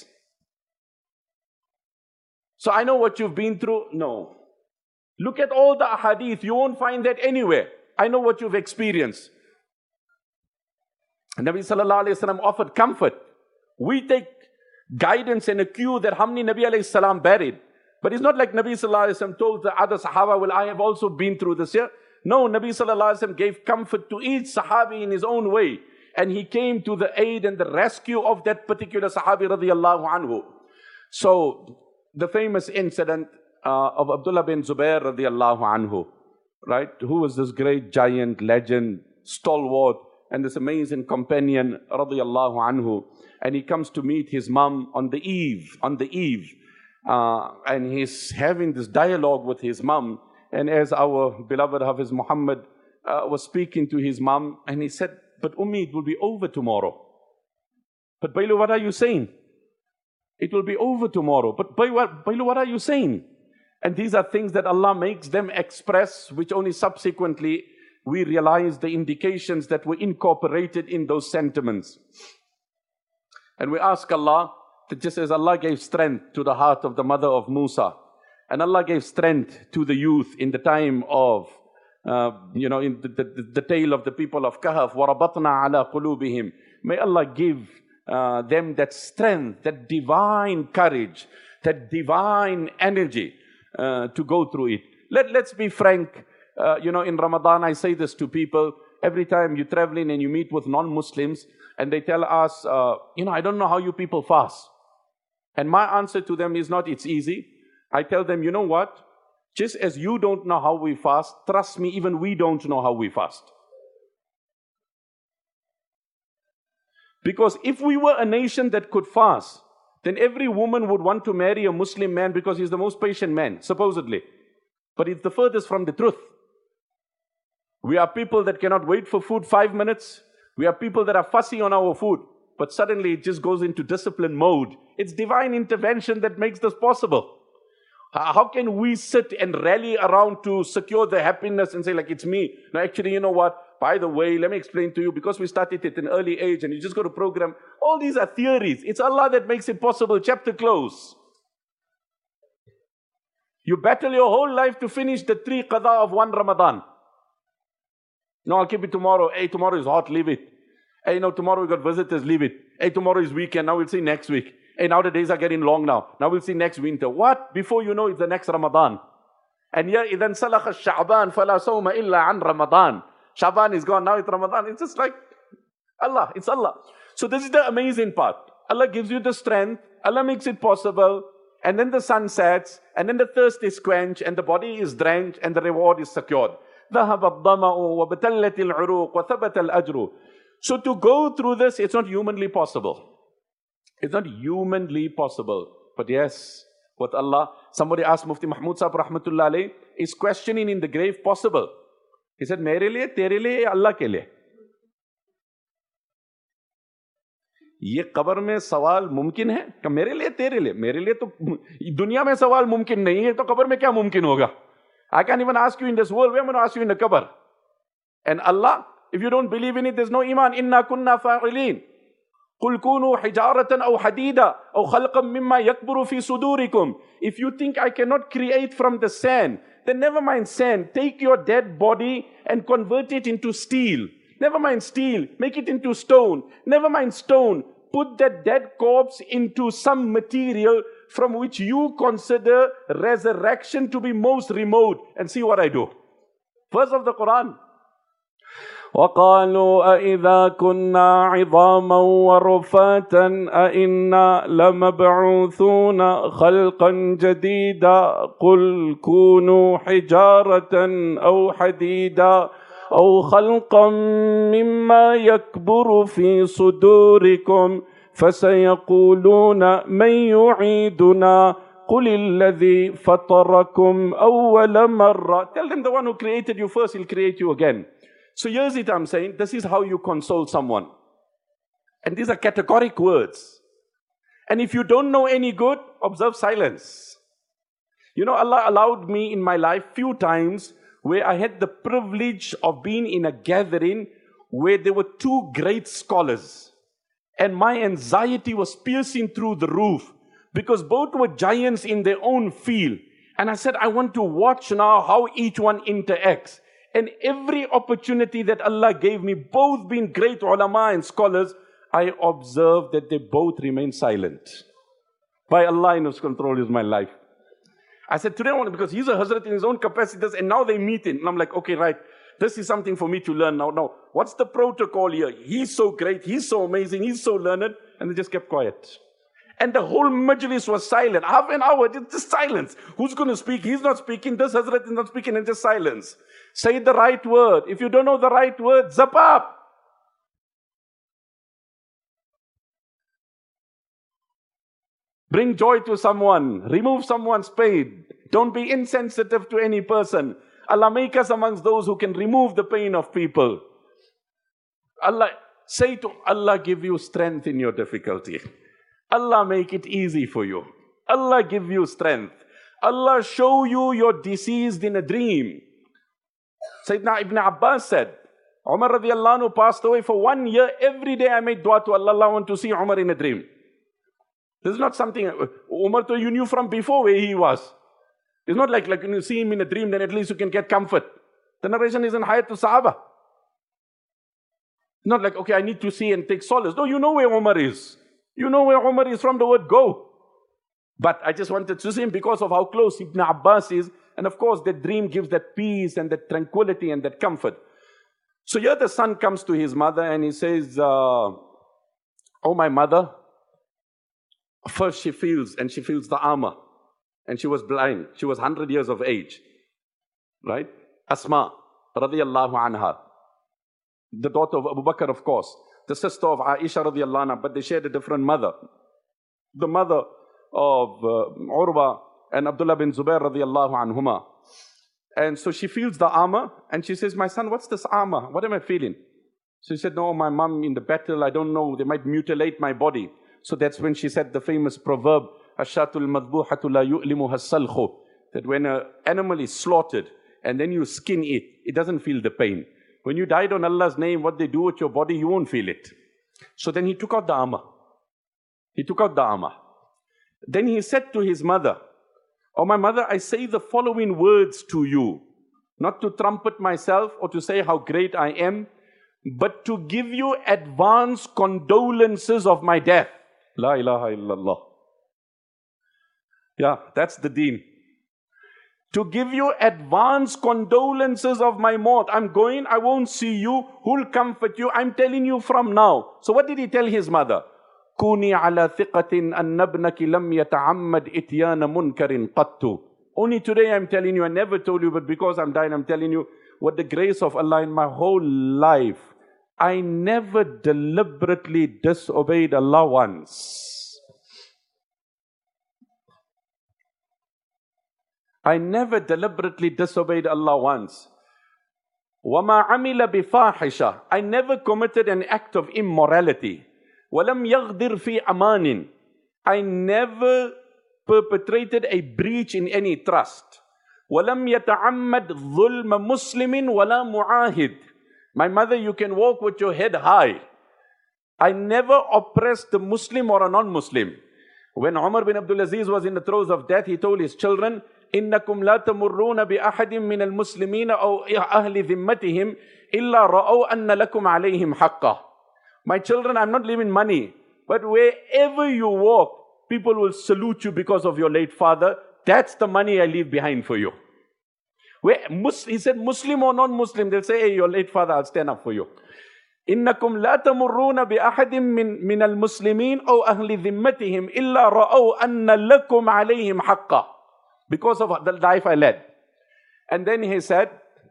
So I know what you've been through. No. Look at all the ahadith. You won't find that anywhere. I know what you've experienced. Nabi sallallahu alayhi wa sallam offered comfort. We take guidance and a cue that how many Nabi alayhi salam buried. But it's not like Nabi sallallahu alayhi wa sallam told the other Sahaba, well, I have also been through this here. No, Nabi sallallahu alaihi wasallam gave comfort to each Sahabi in his own way. And he came to the aid and the rescue of that particular Sahabi radiyallahu anhu. So, the famous incident uh, of Abdullah bin Zubair radiyallahu anhu, right? Who was this great giant, legend, stalwart, and this amazing companion radiyallahu anhu. And he comes to meet his mom on the eve, on the eve. Uh, and he's having this dialogue with his mom. And as our beloved Hafiz Muhammad uh, was speaking to his mom, and he said, but Ummi, it will be over tomorrow. But Bailu, what are you saying? It will be over tomorrow. But Bailu, what are you saying? And these are things that Allah makes them express, which only subsequently we realize the indications that were incorporated in those sentiments. And we ask Allah, that just as Allah gave strength to the heart of the mother of Musa, and Allah gave strength to the youth in the time of, uh, you know, in the, the, the tale of the people of Kahf, وَرَبَطْنَا عَلَىٰ قُلُوبِهِمْ. May Allah give uh, them that strength, that divine courage, that divine energy uh, to go through it. Let, let's be frank, uh, you know, in Ramadan I say this to people, every time you're traveling and you meet with non-Muslims, and they tell us, uh, you know, I don't know how you people fast. And my answer to them is not, it's easy. I tell them, you know what? Just as you don't know how we fast, trust me, even we don't know how we fast. Because if we were a nation that could fast, then every woman would want to marry a Muslim man because he's the most patient man, supposedly. But it's the furthest from the truth. We are people that cannot wait for food five minutes. We are people that are fussy on our food. But suddenly it just goes into discipline mode. It's divine intervention that makes this possible. How can we sit and rally around to secure the happiness and say like, it's me? No, actually, you know what? By the way, let me explain to you, because we started at an early age and you just got to program. All these are theories. It's Allah that makes it possible. Chapter close. You battle your whole life to finish the three qada of one Ramadan. No, I'll keep it tomorrow. Hey, tomorrow is hot, leave it. Hey, no, tomorrow we got visitors, leave it. Hey, tomorrow is weekend, now we'll see next week. Hey, now the days are getting long now. Now we'll see next winter. What? Before you know, it's the next Ramadan. And yeah, إِذَنْ سَلَخَ الشَّعْبَانِ فَلَا صَوْمَ إِلَّا عَنْ Ramadan. Shaban is gone, now it's Ramadan. It's just like Allah, it's Allah. So this is the amazing part. Allah gives you the strength, Allah makes it possible, and then the sun sets, and then the thirst is quenched, and the body is drenched, and the reward is secured. ذَهَبَ الضَّمَأُ وَبَتَلَّتِ الْعُرُوقُ وَثَبَتَ الْأَجْرُ. So to go through this, it's not humanly possible. It's not humanly possible. But yes, with Allah, somebody asked Mufti Mahmud Sahib Rahmatullah Alayh, is questioning in the grave possible? He said, Mere liye, tere liye, Allah ke liye. ये कब्र में सवाल मुमकिन है कि मेरे लिए तेरे लिए मेरे लिए तो दुनिया में सवाल मुमकिन नहीं है तो कब्र में क्या मुमकिन होगा? I can't even ask you in this world, we're going to ask you in the qabr. And Allah, if you don't believe in it, there's no iman. Inna kunna fa'ilin. قُلْ كُونُوا حِجَارَةً أَوْ حَدِيدًا أَوْ خَلْقًا مِمَّا يَكْبُرُ فِي صُدُورِكُمْ. If you think I cannot create from the sand, then never mind sand. Take your dead body and convert it into steel. Never mind steel. Make it into stone. Never mind stone. Put that dead corpse into some material from which you consider resurrection to be most remote, and see what I do. Verse of the Quran. وَقَالُوا أَإِذَا كُنَّا عِظَامًا وَرُفَاتًا أَإِنَّا لَمَبْعُوثُونَ خَلْقًا جَدِيدًا قُلْ كُونُوا حِجَارَةً أَوْ حَدِيدًا أَوْ خَلْقًا مِمَّا يَكْبُرُ فِي صُدُورِكُمْ فَسَيَقُولُونَ مَنْ يُعِيدُنَا قُلِ الَّذِي فَطَرَكُمْ أَوَّلَ مَرَّةٍ. Tell them the one who created you first, he'll create you again. So here's it, I'm saying, this is how you console someone. And these are categoric words. And if you don't know any good, observe silence. You know, Allah allowed me in my life few times where I had the privilege of being in a gathering where there were two great scholars. And my anxiety was piercing through the roof because both were giants in their own field. And I said, I want to watch now how each one interacts. And every opportunity that Allah gave me, both being great ulama and scholars, I observed that they both remain silent. By Allah in His control is my life. I said, today I want to, because he's a Hazrat in his own capacities, and now they meet him. And I'm like, okay, right. this is something for me to learn now. Now, what's the protocol here? He's so great, he's so amazing, he's so learned. And they just kept quiet. And the whole majlis was silent. Half an hour, just silence. Who's going to speak? He's not speaking. This Hazrat is not speaking, and just silence. Say the right word. If you don't know the right word, zap up. Bring joy to someone. Remove someone's pain. Don't be insensitive to any person. Allah make us amongst those who can remove the pain of people. Allah, say to Allah, give you strength in your difficulty. Allah make it easy for you. Allah give you strength. Allah show you you're deceased in a dream. Sayyidina Ibn Abbas said, Umar radiallahu anhu passed away for one year. Every day I made dua to Allah, Allah want to see Umar in a dream. This is not something, Umar you knew from before where he was. It's not like, like when you see him in a dream, then at least you can get comfort. The narration is in Hayat to Sahaba. Not like, okay, I need to see and take solace. No, you know where Umar is. You know where Umar is from the word go. But I just wanted to see him because of how close Ibn Abbas is. And of course, that dream gives that peace and that tranquility and that comfort. So here the son comes to his mother and he says, uh, oh, my mother. First she feels, and she feels the armor. And she was blind. She was one hundred years of age. Right? Asma, radiyallahu anha. The daughter of Abu Bakr, of course. The sister of Aisha radiallahu anha, but they shared a different mother. The mother of uh, Urwa and Abdullah bin Zubair radiallahu anhuma. And so she feels the armor and she says, my son, what's this armor? What am I feeling? So he said, no, my mom in the battle, I don't know, they might mutilate my body. So that's when she said the famous proverb, Ashatul madbuhatu la yu'limuha salkhu, that when an animal is slaughtered and then you skin it, it doesn't feel the pain. When you died on Allah's name, what they do with your body, you won't feel it. So then he took out the armor. He took out the armor. Then he said to his mother, oh my mother, I say the following words to you, not to trumpet myself or to say how great I am, but to give you advance condolences of my death. La ilaha illallah. Yeah, that's the deen. To give you advance condolences of my maut. I'm going, I won't see you. Who'll comfort you? I'm telling you from now. So what did he tell his mother? Kuni ala thiqatin an nabnaki lam yata'ammad ityana munkarin qattu. Only today I'm telling you, I never told you, but because I'm dying, I'm telling you, what the grace of Allah in my whole life, I never deliberately disobeyed Allah once. I never deliberately disobeyed Allah once. وَمَا عَمِلَ بِفَاحِشَةٍ. I never committed an act of immorality. وَلَمْ يَغْدِرْ فِي أَمَانٍ. I never perpetrated a breach in any trust. وَلَمْ يَتَعَمَّدْ ظُلْمَ مُسْلِمٍ وَلَا مُعَاهِدٍ. My mother, you can walk with your head high. I never oppressed a Muslim or a non-Muslim. When Umar bin Abdul Aziz was in the throes of death, he told his children, إنكم لا تمرون بأحد من المسلمين أو أهل ذمتهم إلا رأوا أن لكم عليهم حقا. My children, I'm not leaving money, but wherever you walk, people will salute you because of your late father. That's the money I leave behind for you. Where, he said, Muslim or non-Muslim, they'll say, hey, your late father, I'll stand up for you. إنكم لا تمرون بأحد من من المسلمين أو أهل ذمتهم إلا رأوا أن لكم عليهم حقا. Because of the life I led. And then he said,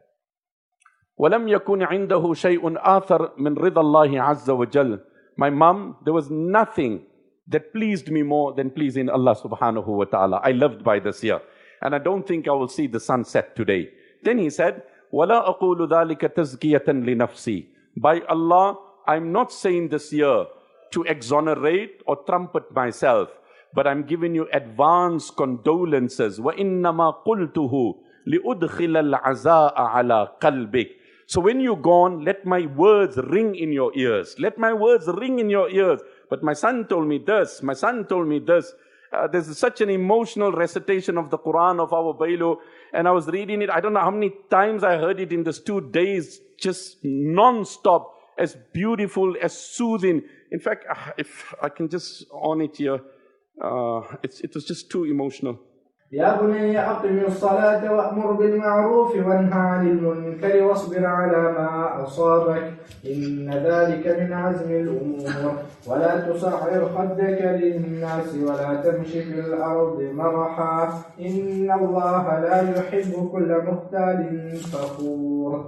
وَلَمْ يَكُنْ عِنْدَهُ شَيْءٌ آثَرْ مِنْ رِضَى اللَّهِ عَزَّ وَجَلَّ. My mom, there was nothing that pleased me more than pleasing Allah subhanahu wa ta'ala. I lived by this year. And I don't think I will see the sunset today. Then he said, وَلَا أَقُولُ ذَلِكَ تَزْكِيَةً لِنَفْسِي. By Allah, I'm not saying this year to exonerate or trumpet myself, but I'm giving you advance condolences. وَإِنَّمَا قُلْتُهُ لِأُدْخِلَ الْعَزَاءَ عَلَىٰ قَلْبِكَ. So when you're gone, let my words ring in your ears. Let my words ring in your ears. But my son told me this. My son told me this. Uh, there's such an emotional recitation of the Quran of our Bailu. And I was reading it. I don't know how many times I heard it in these two days. Just non-stop. As beautiful, as soothing. In fact, if I can just on it here. Uh, it's, it was just too emotional. يا بني أقم الصلاة وأمر بالمعروف وانه عن المنكر واصبر على ما أصابك إن ذلك من عزم الأمور ولا تصعر خدك للناس ولا تمشي في الأرض مرحا إن الله لا يحب كل مختال فخور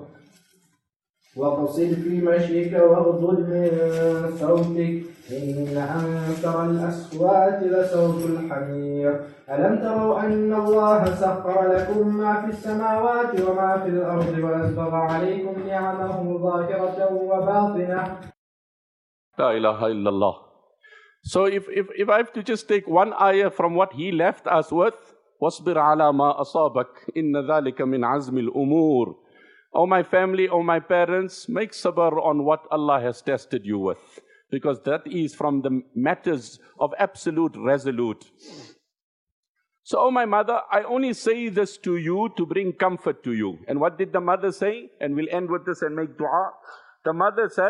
واقصد في مشيك واغضض من صوتك إن أنكر الأصوات لصوت الحمير ألم تروا أن الله سخر لكم ما في السماوات وما في الأرض وأسبغ عليكم نعمه ظاهرة وباطنة. La ilaha illallah. So if, if, if I have to just take one ayah from what he left us with, وَاصْبِرْ عَلَى مَا أَصَابَكَ إِنَّ ذَلِكَ مِنْ عَزْمِ الْأُمُورِ. O my family, O my parents, make sabr on what Allah has tested you with, because that is from the matters of absolute resolute. So, O my mother, I only say this to you to bring comfort to you. And what did the mother say? And we'll end with this and make dua. The mother said,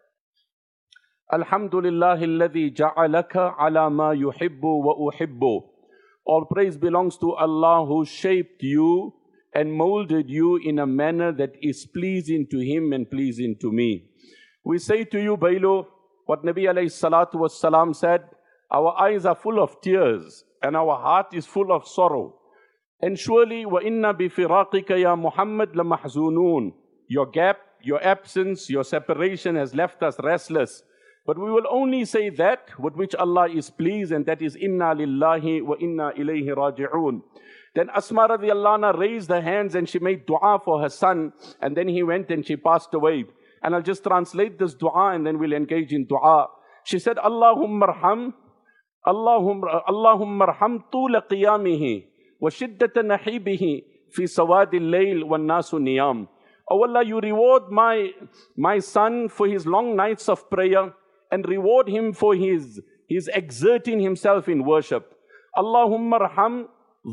Alhamdulillah alladhi ja'alaka ala ma yuhibbu wa uhibbu. All praise belongs to Allah who shaped you and molded you in a manner that is pleasing to Him and pleasing to me. We say to you, Bailu, what Nabi alayhi salatu was salam said, our eyes are full of tears and our heart is full of sorrow. And surely, wa inna bi firaqika ya Muhammad la mahzunun. Your gap, your absence, your separation has left us restless. But we will only say that with which Allah is pleased, and that is inna lillahi wa inna ilayhi raji'un. Then Asma radiallahu anha raised her hands and she made dua for her son, and then he went and she passed away. And I'll just translate this dua and then we'll engage in dua. She said, Allahumma arham, Allahumma, Allahumma arham tula qiyamihi wa shiddata nahibihi fi sawadi al-layl wa nasu niyam. Oh Allah, you reward my, my son for his long nights of prayer and reward him for his, his exerting himself in worship. Allahumma arham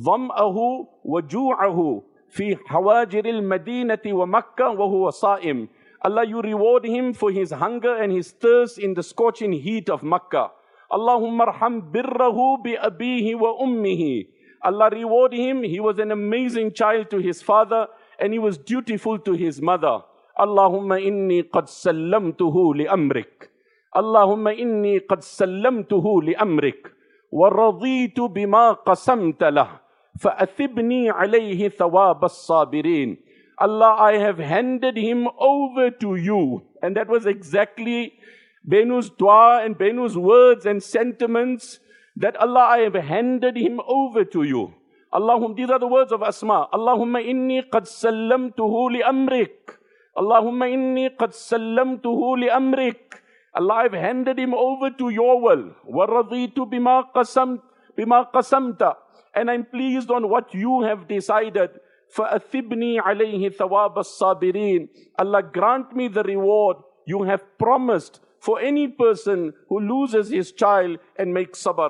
ضمأه وجوعه في حواجر المدينة ومكة وهو صائم. Allah, you reward him for his hunger and his thirst in the scorching heat of Makkah. Allahumma arham birrahu bi abihi wa ummihi. Allah, reward him. He was an amazing child to his father and he was dutiful to his mother. Allahumma inni qad sallamtuhu li amrik. Allahumma inni qad sallamtuhu li amrik. وَرَضِيتُ بِمَا قَسَمْتَ لَهُ فَأَثِبْنِي عَلَيْهِ ثَوَابَ الصَّابِرِينَ. Allah, I have handed him over to you. And that was exactly Benu's dua and Benu's words and sentiments, that Allah, I have handed him over to you. Allahumma, these are the words of Asma. Allahumma inni qad sallamtuhu li amrik. Allahumma inni qad sallamtuhu li amrik. Allah, I've handed him over to your will. وَرَضِيتُ بِمَا قَسَمْتَ بِمَا قَسَمْتَ. And I'm pleased on what you have decided. فَأَثِبْنِي عَلَيْهِ ثَوَابَ الصَّابِرِينَ. Allah, grant me the reward you have promised for any person who loses his child and makes sabr.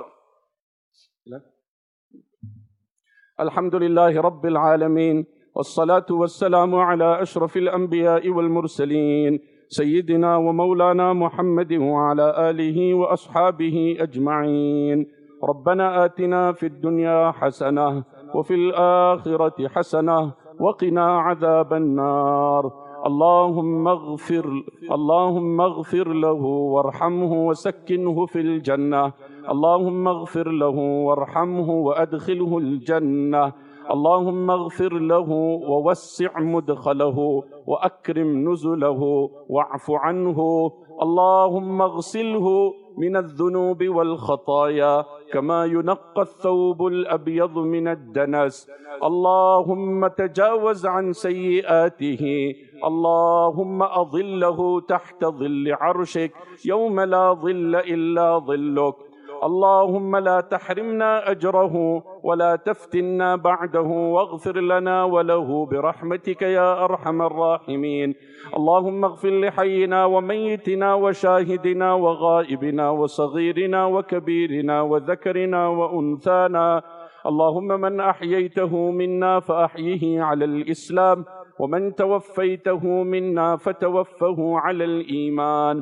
Alhamdulillahi Rabbil Alameen. وَالصَّلَاةُ وَالسَّلَامُ عَلَىٰ أَشْرَفِ الْأَنْبِيَاءِ وَالْمُرْسَلِينَ سيدنا ومولانا محمد وعلى آله وأصحابه أجمعين. ربنا آتنا في الدنيا حسنة وفي الآخرة حسنة وقنا عذاب النار. اللهم اغفر اللهم اغفر له وارحمه وسكنه في الجنة. اللهم اغفر له وارحمه وأدخله الجنة. اللهم اغفر له ووسع مدخله وأكرم نزله واعف عنه. اللهم اغسله من الذنوب والخطايا كما ينقى الثوب الأبيض من الدنس. اللهم تجاوز عن سيئاته. اللهم أظله تحت ظل عرشك يوم لا ظل إلا ظلك. اللهم لا تحرمنا أجره ولا تفتنا بعده واغفر لنا وله برحمتك يا أرحم الراحمين. اللهم اغفر لحينا وميتنا وشاهدنا وغائبنا وصغيرنا وكبيرنا وذكرنا وأنثانا. اللهم من أحييته منا فأحيه على الإسلام ومن توفيته منا فتوفه على الإيمان.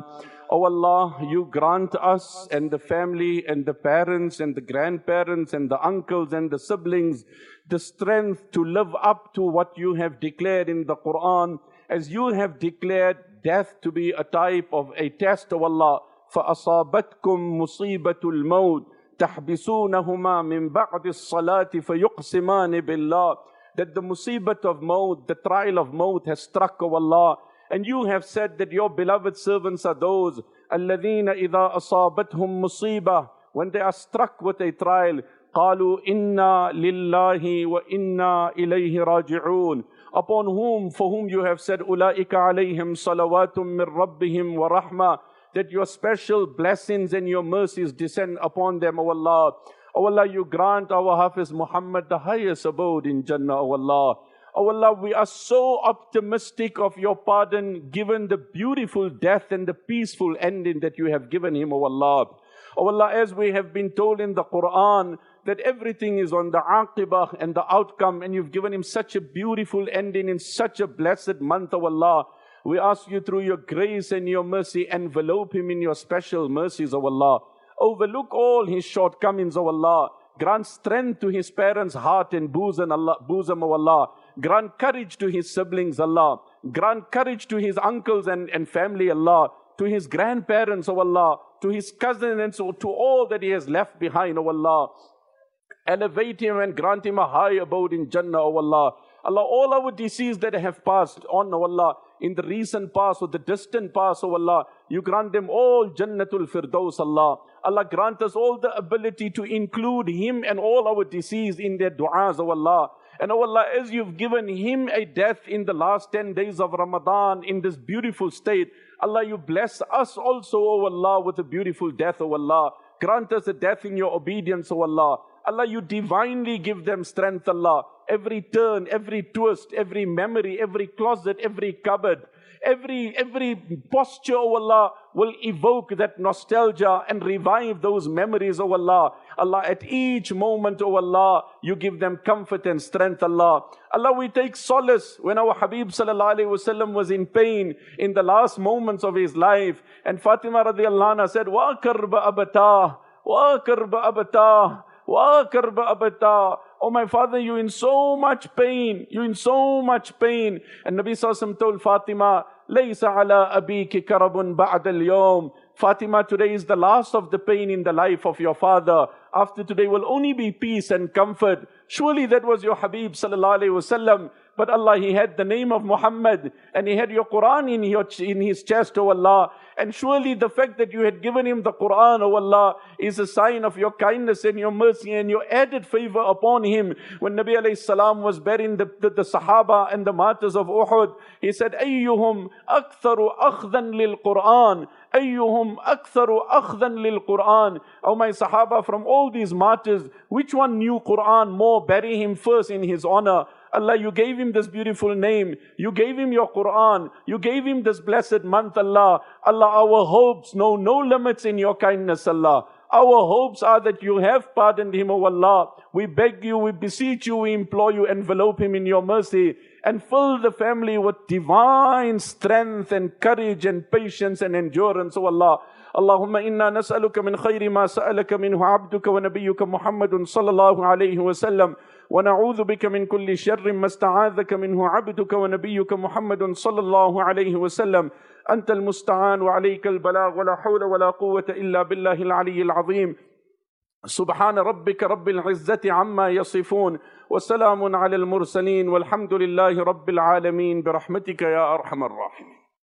O Allah, you grant us and the family and the parents and the grandparents and the uncles and the siblings the strength to live up to what you have declared in the Quran, as you have declared death to be a type of a test, O Allah. فَأَصَابَتْكُمْ مُصِيبَةُ الْمَوْتِ تَحْبِسُونَهُمَا مِنْ بَعْدِ الصَّلَاةِ فَيُقْسِمَانِ بِاللَّهِ. That the musibat of maut, the trial of maut has struck, O Allah. And you have said that your beloved servants are those الَّذِينَ إِذَا أَصَابَتْهُمْ مُصِيبَةٌ, when they are struck with a trial, قَالُوا إِنَّا لِلَّهِ وَإِنَّا إِلَيْهِ رَاجِعُونَ, upon whom, for whom you have said أُولَٰئِكَ عَلَيْهِمْ صَلَوَاتٌ مِّن رَبِّهِمْ وَرَحْمَةٌ, that your special blessings and your mercies descend upon them, O Allah. O Allah, you grant our Hafiz Muhammad the highest abode in Jannah, O Allah. O Allah, we are so optimistic of your pardon, given the beautiful death and the peaceful ending that you have given him, O Allah. O Allah, as we have been told in the Quran, that everything is on the aqibah and the outcome, and you've given him such a beautiful ending in such a blessed month, O Allah. We ask you through your grace and your mercy, envelope him in your special mercies, O Allah. Overlook all his shortcomings, O Allah. Grant strength to his parents' heart and bosom, Allah, bosom, O Allah. Grant courage to his siblings, Allah. Grant courage to his uncles and, and family, Allah. To his grandparents, O Allah. To his cousins, and so to all that he has left behind, O Allah. Elevate him and grant him a high abode in Jannah, O Allah. Allah, all our deceased that have passed on, O Allah, in the recent past or the distant past, O Allah, you grant them all Jannatul Firdaus, Allah. Allah, grant us all the ability to include him and all our deceased in their du'as, O Allah. And O Allah, as you've given him a death in the last ten days of Ramadan in this beautiful state, Allah, you bless us also, O Allah, with a beautiful death, O Allah. Grant us a death in your obedience, O Allah. Allah, you divinely give them strength, Allah. Every turn, every twist, every memory, every closet, every cupboard, every every posture, O Allah, will evoke that nostalgia and revive those memories, O Allah. Allah, at each moment, O Allah, you give them comfort and strength, Allah. Allah, we take solace when our Habib sallallahu alaihi wasallam was in pain in the last moments of his life, and Fatima radiallahu anha said, "Wa karba abata, wa karba abata, wa karba abata." Oh my father, you're in so much pain. You're in so much pain. And Nabi sallallahu alaihi wasallam told Fatima, لَيْسَ عَلَىٰ أَبِيكِ كَرَبٌ بَعْدَ الْيَوْمِ. Fatima, today is the last of the pain in the life of your father. After today will only be peace and comfort. Surely that was your Habib sallallahu alaihi wasallam. But Allah, he had the name of Muhammad and he had your Quran in, your, in his chest, oh Allah. And surely the fact that you had given him the Quran, oh Allah, is a sign of your kindness and your mercy and your added favor upon him. When Nabi alayhi salam was burying the, the, the Sahaba and the martyrs of Uhud, he said, أَيُّهُمْ أَكْثَرُ أَخْذًا لِلْقُرْآنِ أَيُّهُمْ أَكْثَرُ أَخْذًا لِلْقُرْآنِ. Oh my Sahaba, from all these martyrs, which one knew Quran more? Bury him first in his honor. Allah, you gave him this beautiful name. You gave him your Quran. You gave him this blessed month, Allah. Allah, our hopes know no limits in your kindness, Allah. Our hopes are that you have pardoned him, O Allah. We beg you, we beseech you, we implore you, envelope him in your mercy and fill the family with divine strength and courage and patience and endurance, O Allah. اللهم إنا نسألك من خير ما سألك منه عبدك ونبيك محمد صلى الله عليه وسلم ونعوذ بك من كل شر ما استعاذك منه عبدك ونبيك محمد صلى الله عليه وسلم أنت المستعان وعليك البلاغ ولا حول ولا قوة إلا بالله العلي العظيم سبحان ربك رب العزة عما يصفون وسلام على المرسلين والحمد لله رب العالمين برحمتك يا أرحم الراحمين.